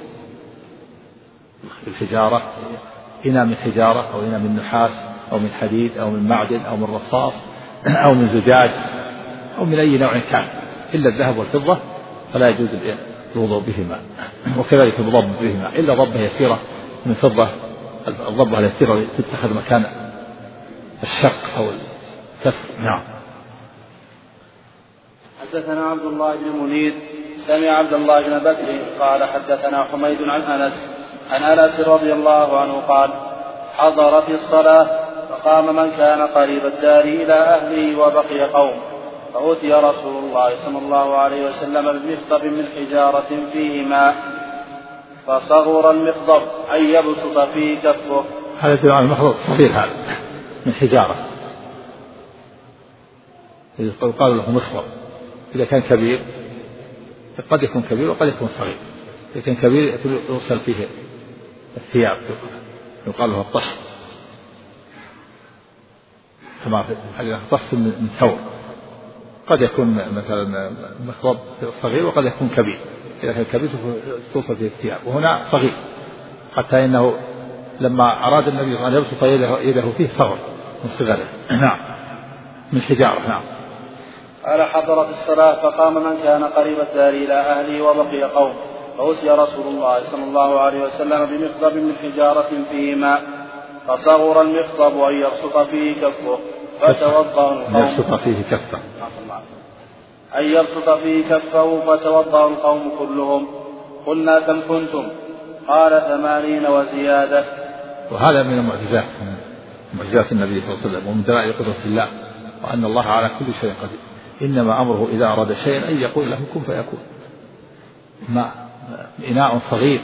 الحجارة، إناء من حجارة أو إناء من نحاس أو من حديد أو من معدن أو من رصاص أو من زجاج أو من أي نوع كان، إلا الذهب والفضة فلا يجوز الوضوء بهما. وكذلك الضب بهما، إلا ضبة يسيرة من فضة، الضبة اليسيرة تتخذ مكان الشق أو الكسر. نعم. حدثنا عبد الله بن منير سمع عبد الله بن بكر قال حدثنا حميد عن أنس رضي الله عنه قال: حضرت الصلاة فقام من كان قريب الدار إلى أهله وبقي قوم، فأتي رسول الله صلى الله عليه وسلم بمخضب من حجارة فيه ماء، فصغر المخضب أن يبسط فيه كفه. هذا يدل على المخضب صغير، هذا من حجارة، يقال له مخضب. إذا كان كبير قد يكون كبير وقد يكون صغير. إذا كان كبير يغسل فيه الثياب، يقال له الطشت، كما في الحديث الطشت من ثور. قد يكون مثلا مخضب صغير وقد يكون كبير. إذا كان كبير توصل فيه الثياب، وهنا صغير، حتى إنه لما أراد النبي صلى الله عليه وسلم أن يبسط يده فيه صغر من صغره. نعم، من حجارة. نعم. قال: حضرت الصلاة فقام من كان قريب الدار إلى أهله وبقي قوم، فأتي رسول الله صلى الله عليه وسلم بمخضب من حجارة فيه ماء، فصغر المخضب أن يبسط فيه كفه، فتوضأ القوم كلهم. قلنا: كم كنتم؟ قال: 80 وزيادة. وهذا من المعجزات، معجزات النبي صلى الله عليه وسلم، ومن دلائل قدرة الله، وأن الله على كل شيء قدير. إنما أمره إذا أراد شيئا أن يقول له كن فيكون. إناء صغير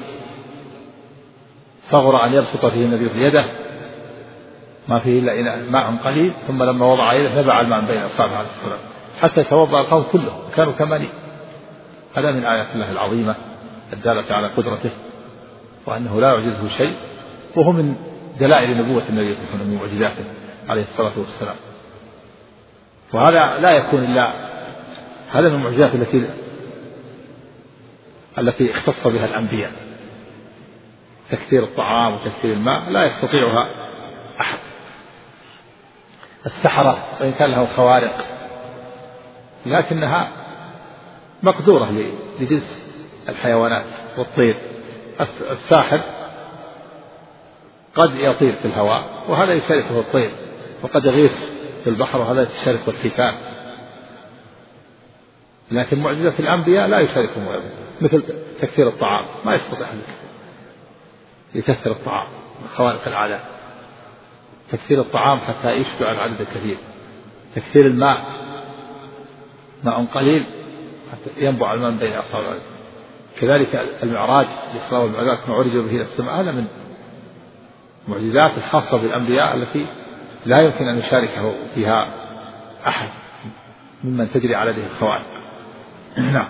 صغر أن يبسط فيه النبي يده، ما فيه إلا إناء ماء قليل، ثم لما وضع يده نبع الماء بين أصابعه عليه الصلاة، حتى توضأ القوم كلهم، كانوا 80. هذا من آيات الله العظيمة الدالة على قدرته، وأنه لا يعجزه شيء، وهو من دلائل نبوة النبي صلى الله عليه وسلم، من معجزاته عليه الصلاة والسلام. وهذا لا يكون إلا هذا من المعجزات التي اختص بها الأنبياء. تكثير الطعام وتكثير الماء لا يستطيعها أحد. السحرة وإن كان لهم خوارق لكنها مقدورة لجنس الحيوانات والطير. الساحر قد يطير في الهواء وهذا يشاركه الطير، وقد يغيث في البحر وهذا يشاركه الحيتان. لكن معجزة الأنبياء لا يشاركهم غيرهم، مثل تكثير الطعام، ما يستطيع أن يكثر الطعام من خوارق العادة. تكثير الطعام حتى يشبع العدد الكثير. تكثير الماء، ماء قليل حتى ينبع الماء بين أصابعه. كذلك المعراج، الإسراء والمعراج ما عرجوا به إلى السماء، هذا من المعجزات الخاصة بالأنبياء التي لا يمكن أن يشاركه فيها أحد ممن تجري على يده الخوارق. نعم.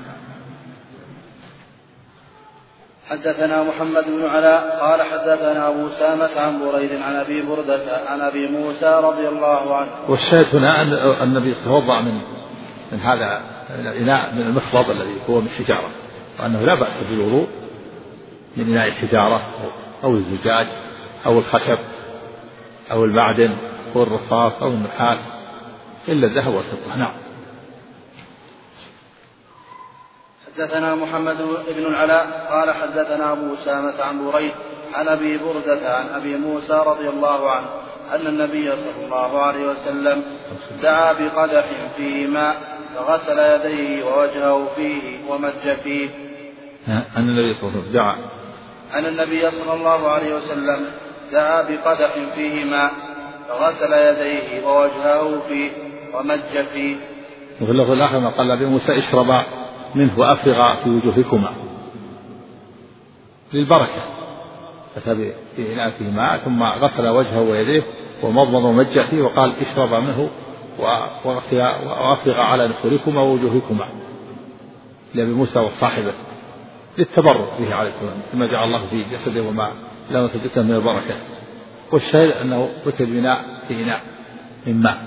حدثنا محمد بن علاء قال حدثنا أبو سامة عن بريد عن أبي بردة عن أبي موسى رضي الله عنه. والشاهد هنا أن النبي توضأ من هذا الإناء، من المخضب الذي هو من حجارة، وأنه لا بأس بالوضوء من إناء الحجارة أو الزجاج أو الخشب أو المعدن أو الرصاص أو النحاس، إلا الذهب والفضة. نعم. حدثنا محمد بن العلاء قال حدثنا أبو أسامة عن بريد عن أبي بردة عن أبي موسى رضي الله عنه أن النبي صلى الله عليه وسلم دعا بقدح فيه ماء فغسل يديه ووجهه فيه ومج فيه. أن النبي صلى الله عليه وسلم دعا أن النبي صلى الله عليه وسلم دعا بقدح فيه ماء فغسل يديه ووجهه فيه ومج فيه. وفي اللفظ الآخر ما قال لأبي موسى اشربا منه وأفرغا في وجوهكما للبركة، أتى بإناء فيه ماء ثم غسل وجهه ويديه ومضمض ومج فيه وقال اشربا منه وأفرغا على نحوركما ووجوهكما لأبي موسى وصاحبه للتبرك به عليه السلام ثم جعل الله في جسده وما لا جسده من البركة. والشاهد أنه أتي بإناء في إناء من ماء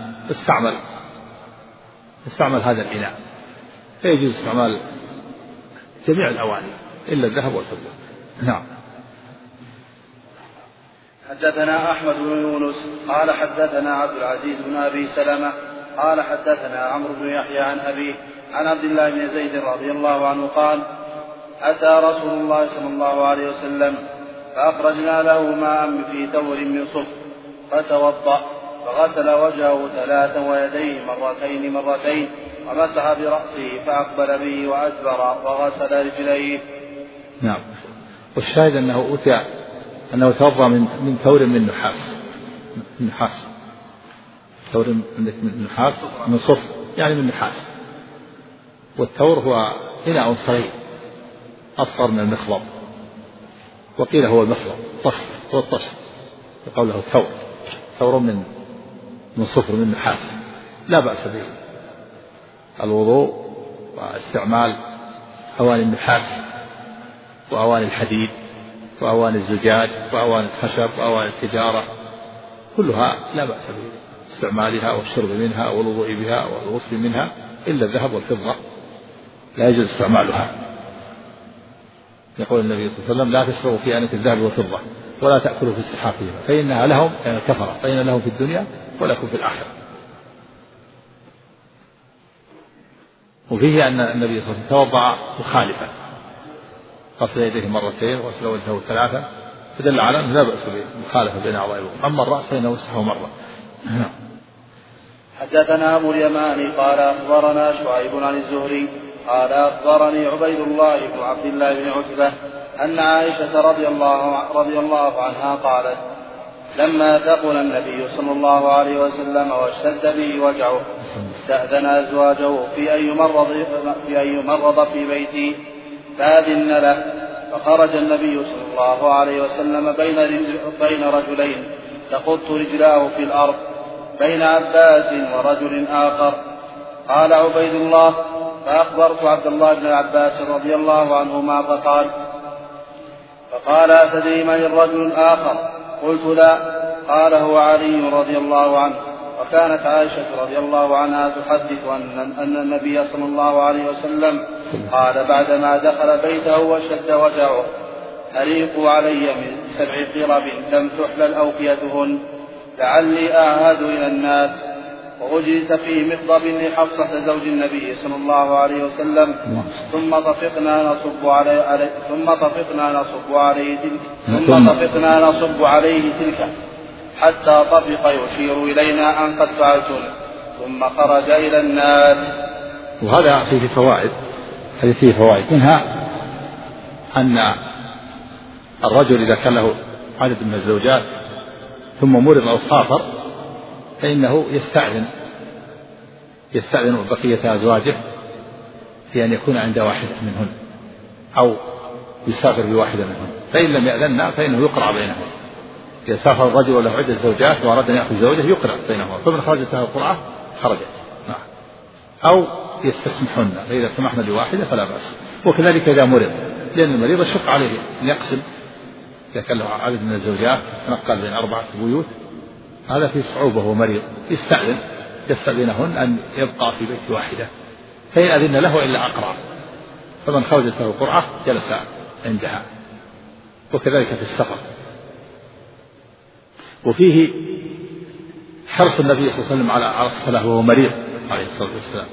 استعمل هذا الإناء، فيجوز استعمال جميع الأواني إلا الذهب والفضة. نعم. حدثنا أحمد بن يونس قال حدثنا عبد العزيز بن أبي سلمة قال حدثنا عمرو بن يحيى عن أبيه عن عبد الله بن زيد رضي الله عنه قال أتى رسول الله صلى الله عليه وسلم فأخرجنا له ماء في تور من صفر فتوضأ فغسل وجهه 3 ويديه مرتين ومسح برأسه فأقبل به وأدبر وغسل رجليه. نعم. والشاهد أنه توضأ من ثور من نحاس ثور من نحاس من صفر يعني من نحاس. والثور هو إناء صغير أصغر من المخضب، وقيل هو المخضب هو الطشت يقول له ثور من صفر من نحاس. لا بأس به الوضوء واستعمال أواني النحاس وأواني الحديد وأواني الزجاج وأواني الخشب وأواني الحجارة كلها لا بأس به استعمالها والشرب منها والوضوء بها والغسل منها إلا الذهب والفضة لا يجوز استعمالها. يقول النبي صلى الله عليه وسلم لا تشربوا في آنية الذهب والفضة ولا تأكلوا في صحافها فإنها لهم يعني كفرة فإن لهم في الدنيا ولكم في الآخرة. وفيه أن النبي صلى الله عليه وسلم توضأ مخالفا غسل يديه مرتين وغسل وجهه 3 فدل على أنه لا بأس بالمخالفة بين أعضاء الوضوء. أما الرأس فإنه مسحه مرة. حدثنا أبو اليماني قال أخبرنا شعيب عن الزهري قال أخبرني عبيد الله بن عبد الله بن عتبة أن عائشة رضي الله عنها قالت لما ثقل النبي صلى الله عليه وسلم واشتد به وجعه استأذن أزواجه في أن يمرض في بيتي فأذن له فخرج النبي صلى الله عليه وسلم بين رجلين تخط رجلاه في الأرض بين عباس ورجل آخر. قال عبيد الله فأخبرت عبد الله بن عباس رضي الله عنهما فقال أتدري من الرجل الآخر؟ قلت لا. قال هو علي رضي الله عنه. وكانت عائشة رضي الله عنها تحدث أن النبي صلى الله عليه وسلم قال بعدما دخل بيته وشد وجعه أريقوا علي من 7 قرب لم تحلل أوفيتهن لعلي أعهد إلى الناس. وأجلس في مخضب لحفصة زوج النبي صلى الله عليه وسلم ثم طفقنا نصب عليه تلك حتى طفق يشير إلينا أن قد فعلتم ثم خرج إلى الناس. وهذا فيه فوائد منها أن الرجل إذا كان له عدد من الزوجات ثم مرض أو سافر فإنه يستأذن بقية أزواجه في أن يكون عند واحدة منهن أو يسافر بواحدة منهن، فإن لم يأذن فإنه يقرع بينهم. إذا سافر الرجل وله عدة زوجات وأراد أن يأخذ زوجه يقرع بينهما فمن خرجت له القرعة خرجت أو يستسمحن فإذا سمحنا بواحدة فلا بأس. وكذلك إذا مرض لأن المريض يشق عليه أن يقسم إذا كان له عدد من الزوجات تنقل بين 4 بيوت هذا في صعوبة وهو مريض يستأذنهن أن يبقى في بيت واحدة فإن أذن له إلا أقرع فمن خرجت له القرعة جلس عندها. وكذلك في السفر. وفيه حرص النبي صلى الله عليه وسلم على الصلاة وهو مريض عليه الصلاة والسلام.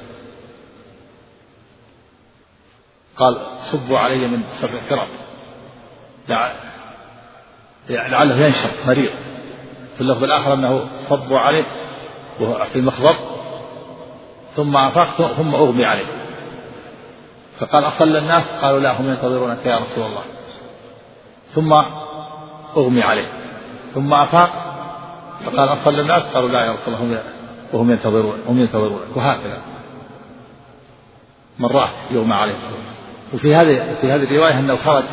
قال صبوا علي من 7 قرب لعله ينشط مريض في اللفظ الآخر أنه صبوا عليه وهو في المخضب ثم أفاق ثم أغمي عليه، فقال أصلى الناس؟ قالوا لا، هم ينتظرونك يا رسول الله. ثم أغمي عليه ثم أفاق فقال أصلى الناس؟ قالوا لا يا رسول الله، وهم ينتظرونك. وهكذا مرات يغمى عليه الصلاة والسلام. وفي هذه الرواية أنه خرج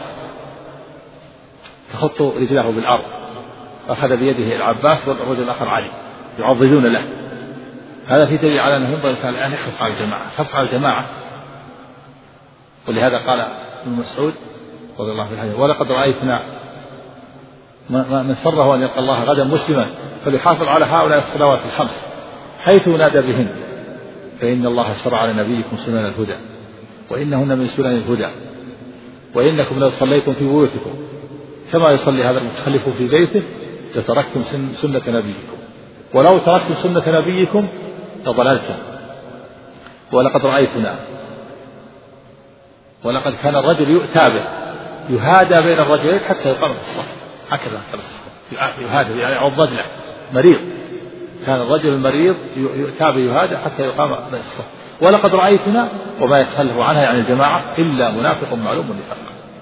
تخط رجله بالأرض، أخذ بيده العباس والرجل الآخر علي يعضدون له. هذا في دليل على أنه ينبغي الإنسان أن يحرص على الجماعة، ولهذا قال ابن مسعود رضي الله عنه: ولقد رأيتنا من سره أن يلقى الله غدا مسلما فليحافظ على هؤلاء الصلوات الخمس حيث ينادى بهن، فإن الله شرع لنبيكم سنن الهدى وإنهن من سنن الهدى، وإنكم لو صليتم في بيوتكم كما يصلي هذا المتخلف في بيته لتركتم سنة نبيكم، ولو تركتم سنة نبيكم لضللتم. ولقد رأيتنا، ولقد كان الرجل يؤتى به يهادى بين الرجلين حتى يقام في الصف، هكذا يهادى يعني يعضد له مريض، كان الرجل المريض يؤتى به يهادى حتى يقام في الصف. ولقد رأيتنا وما يتخلف عنها يعني الجماعة إلا منافق معلوم النفاق.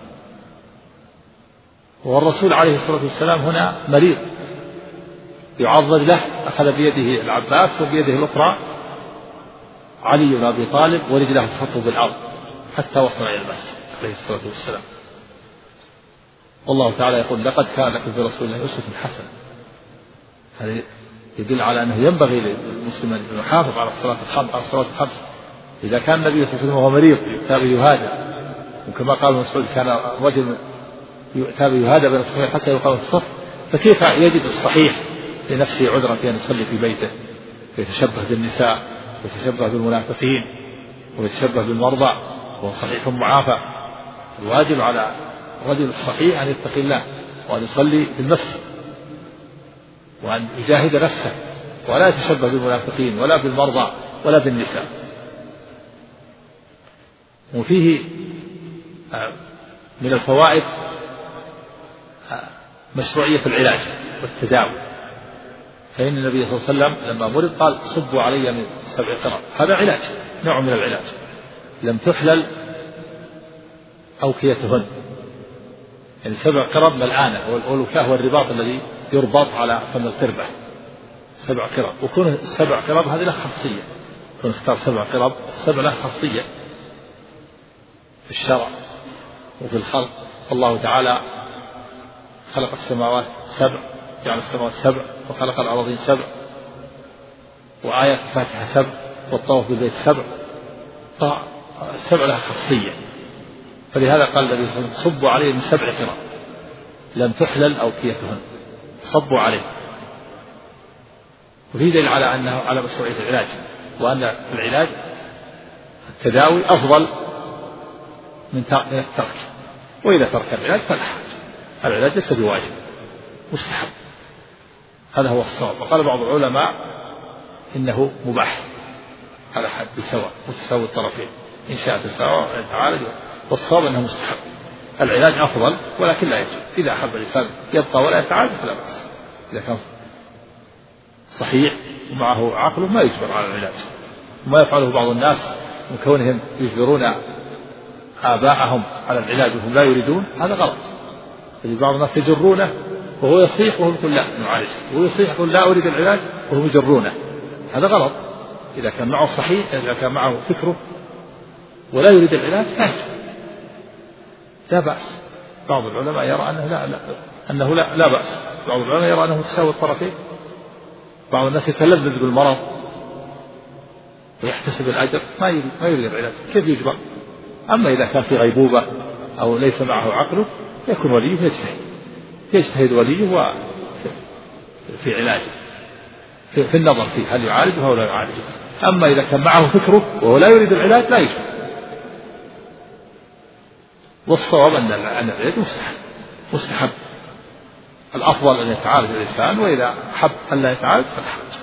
والرسول عليه الصلاة والسلام هنا مريض يعضد له، أخذ بيده العباس وبيده الأخرى علي بن أبي طالب ورجله تخطه بالأرض حتى وصل إلى المسجد عليه الصلاة والسلام. والله تعالى يقول: لقد كان لكم في رسول الله أسوة حسنة. هذا يدل على أنه ينبغي للمسلم أن يحافظ على الصلاة الخمس. إذا كان النبي صلى الله عليه وسلم وهو مريض يؤتى يهادى، وكما قال مسعود كان الرجل يؤتى يهادى بين الصفين حتى يقام في الصف، فكيف يجد الصحيح لنفسه عذرا في أن يصلي في بيته ويتشبه بالنساء ويتشبه بالمنافقين ويتشبه بالمرضى وهو صحيح معافى؟ الواجب على الرجل الصحيح أن يتقي الله وأن يصلي في المسجد وأن يجاهد نفسه ولا يتشبه بالمنافقين ولا بالمرضى ولا بالنساء. وفيه من الفوائد مشروعية العلاج والتداوي، فإن النبي صلى الله عليه وسلم لما مرض قال: صبوا علي من 7 قرب. هذا علاج، نوع من العلاج. لم تحلل أوكيتهن، يعني 7 قرب ملعانة، والوكاه والرباط الذي يربط على فم القربة 7 قرب. وكون 7 قرب هذه له خاصية، كون اختار 7 قرب، 7 له خاصية في الشرع وفي الخلق. الله تعالى خلق السماوات 7، جعل السماوات 7، وخلق الأراضين 7، وآيات الفاتحة 7، والطواف بالبيت 7، فالسبع لها خاصية. فلهذا قال النبي صلى الله عليه وسلم: صبوا عليه من 7 قرب لم تحلل أوكيتهن، صبوا عليه. وفي دليل على أنه على مشروعية العلاج، وأن العلاج التداوي أفضل من الترك. وإذا ترك العلاج فلا حرج، العلاج ليس بواجب، مستحب. هذا هو الصواب. وقال بعض العلماء إنه مباح على حد سواء، متساوي الطرفين، إن شاء تساوى يتعالج، والصواب أنه مستحب. العلاج أفضل ولكن لا يجب. إذا أحب الإنسان يبقى ولا يتعالج فلا بأس، إذا كان صحيح ومعه عقله ما يجبر على العلاج. وما يفعله بعض الناس من كونهم يجبرون آباءهم على العلاج وهم لا يريدون، هذا غلط. بعض الناس يجرونه وهو يصيح وهو يقول لا نعالج، وهو يصيح يقول لا أريد العلاج وهم يجرونه، هذا غلط. إذا كان معه صحيح، إذا كان معه فكره ولا يريد العلاج لا بأس. بعض العلماء يرى أنه لا بأس. بعض العلماء يرى أنه تساوي الطرفين. بعض الناس يتلذذ بالمرض ويحتسب الأجر، ما يريد العلاج، كيف يجبر؟ أما إذا كان في غيبوبة أو ليس معه عقله يكون وليه يجتهد وليه في علاجه، في النظر فيه هل يعالجه أو لا يعالجه. أما إذا كان معه فكره وهو لا يريد العلاج لا يجبر. والصواب أن العلاج مستحب. الأفضل أن يتعالج الإنسان، وإذا حب أن لا يتعالج فلا حرج.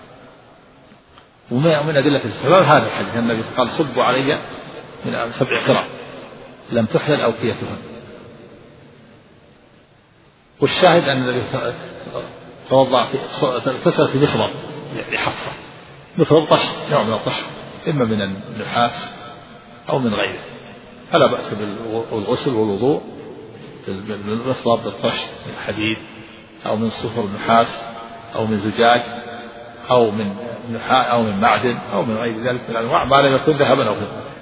ومن أدلة الاستحباب هذا الحديث، النبي قال: صبوا علي من 7 قرب لم تحلل أوكيتهن. والشاهد أن النبي توضأ اغتسل في مخضب لحفصة، مخضب طشت، نوع من الطشت إما من النحاس أو من غيره، فلا بأس بالغسل والوضوء بالمخضب بالطشت من حديد أو من صفر نحاس أو من زجاج أو من معدن أو من غير ذلك من الأنواع ما لم يكن ذهبا أو فضة.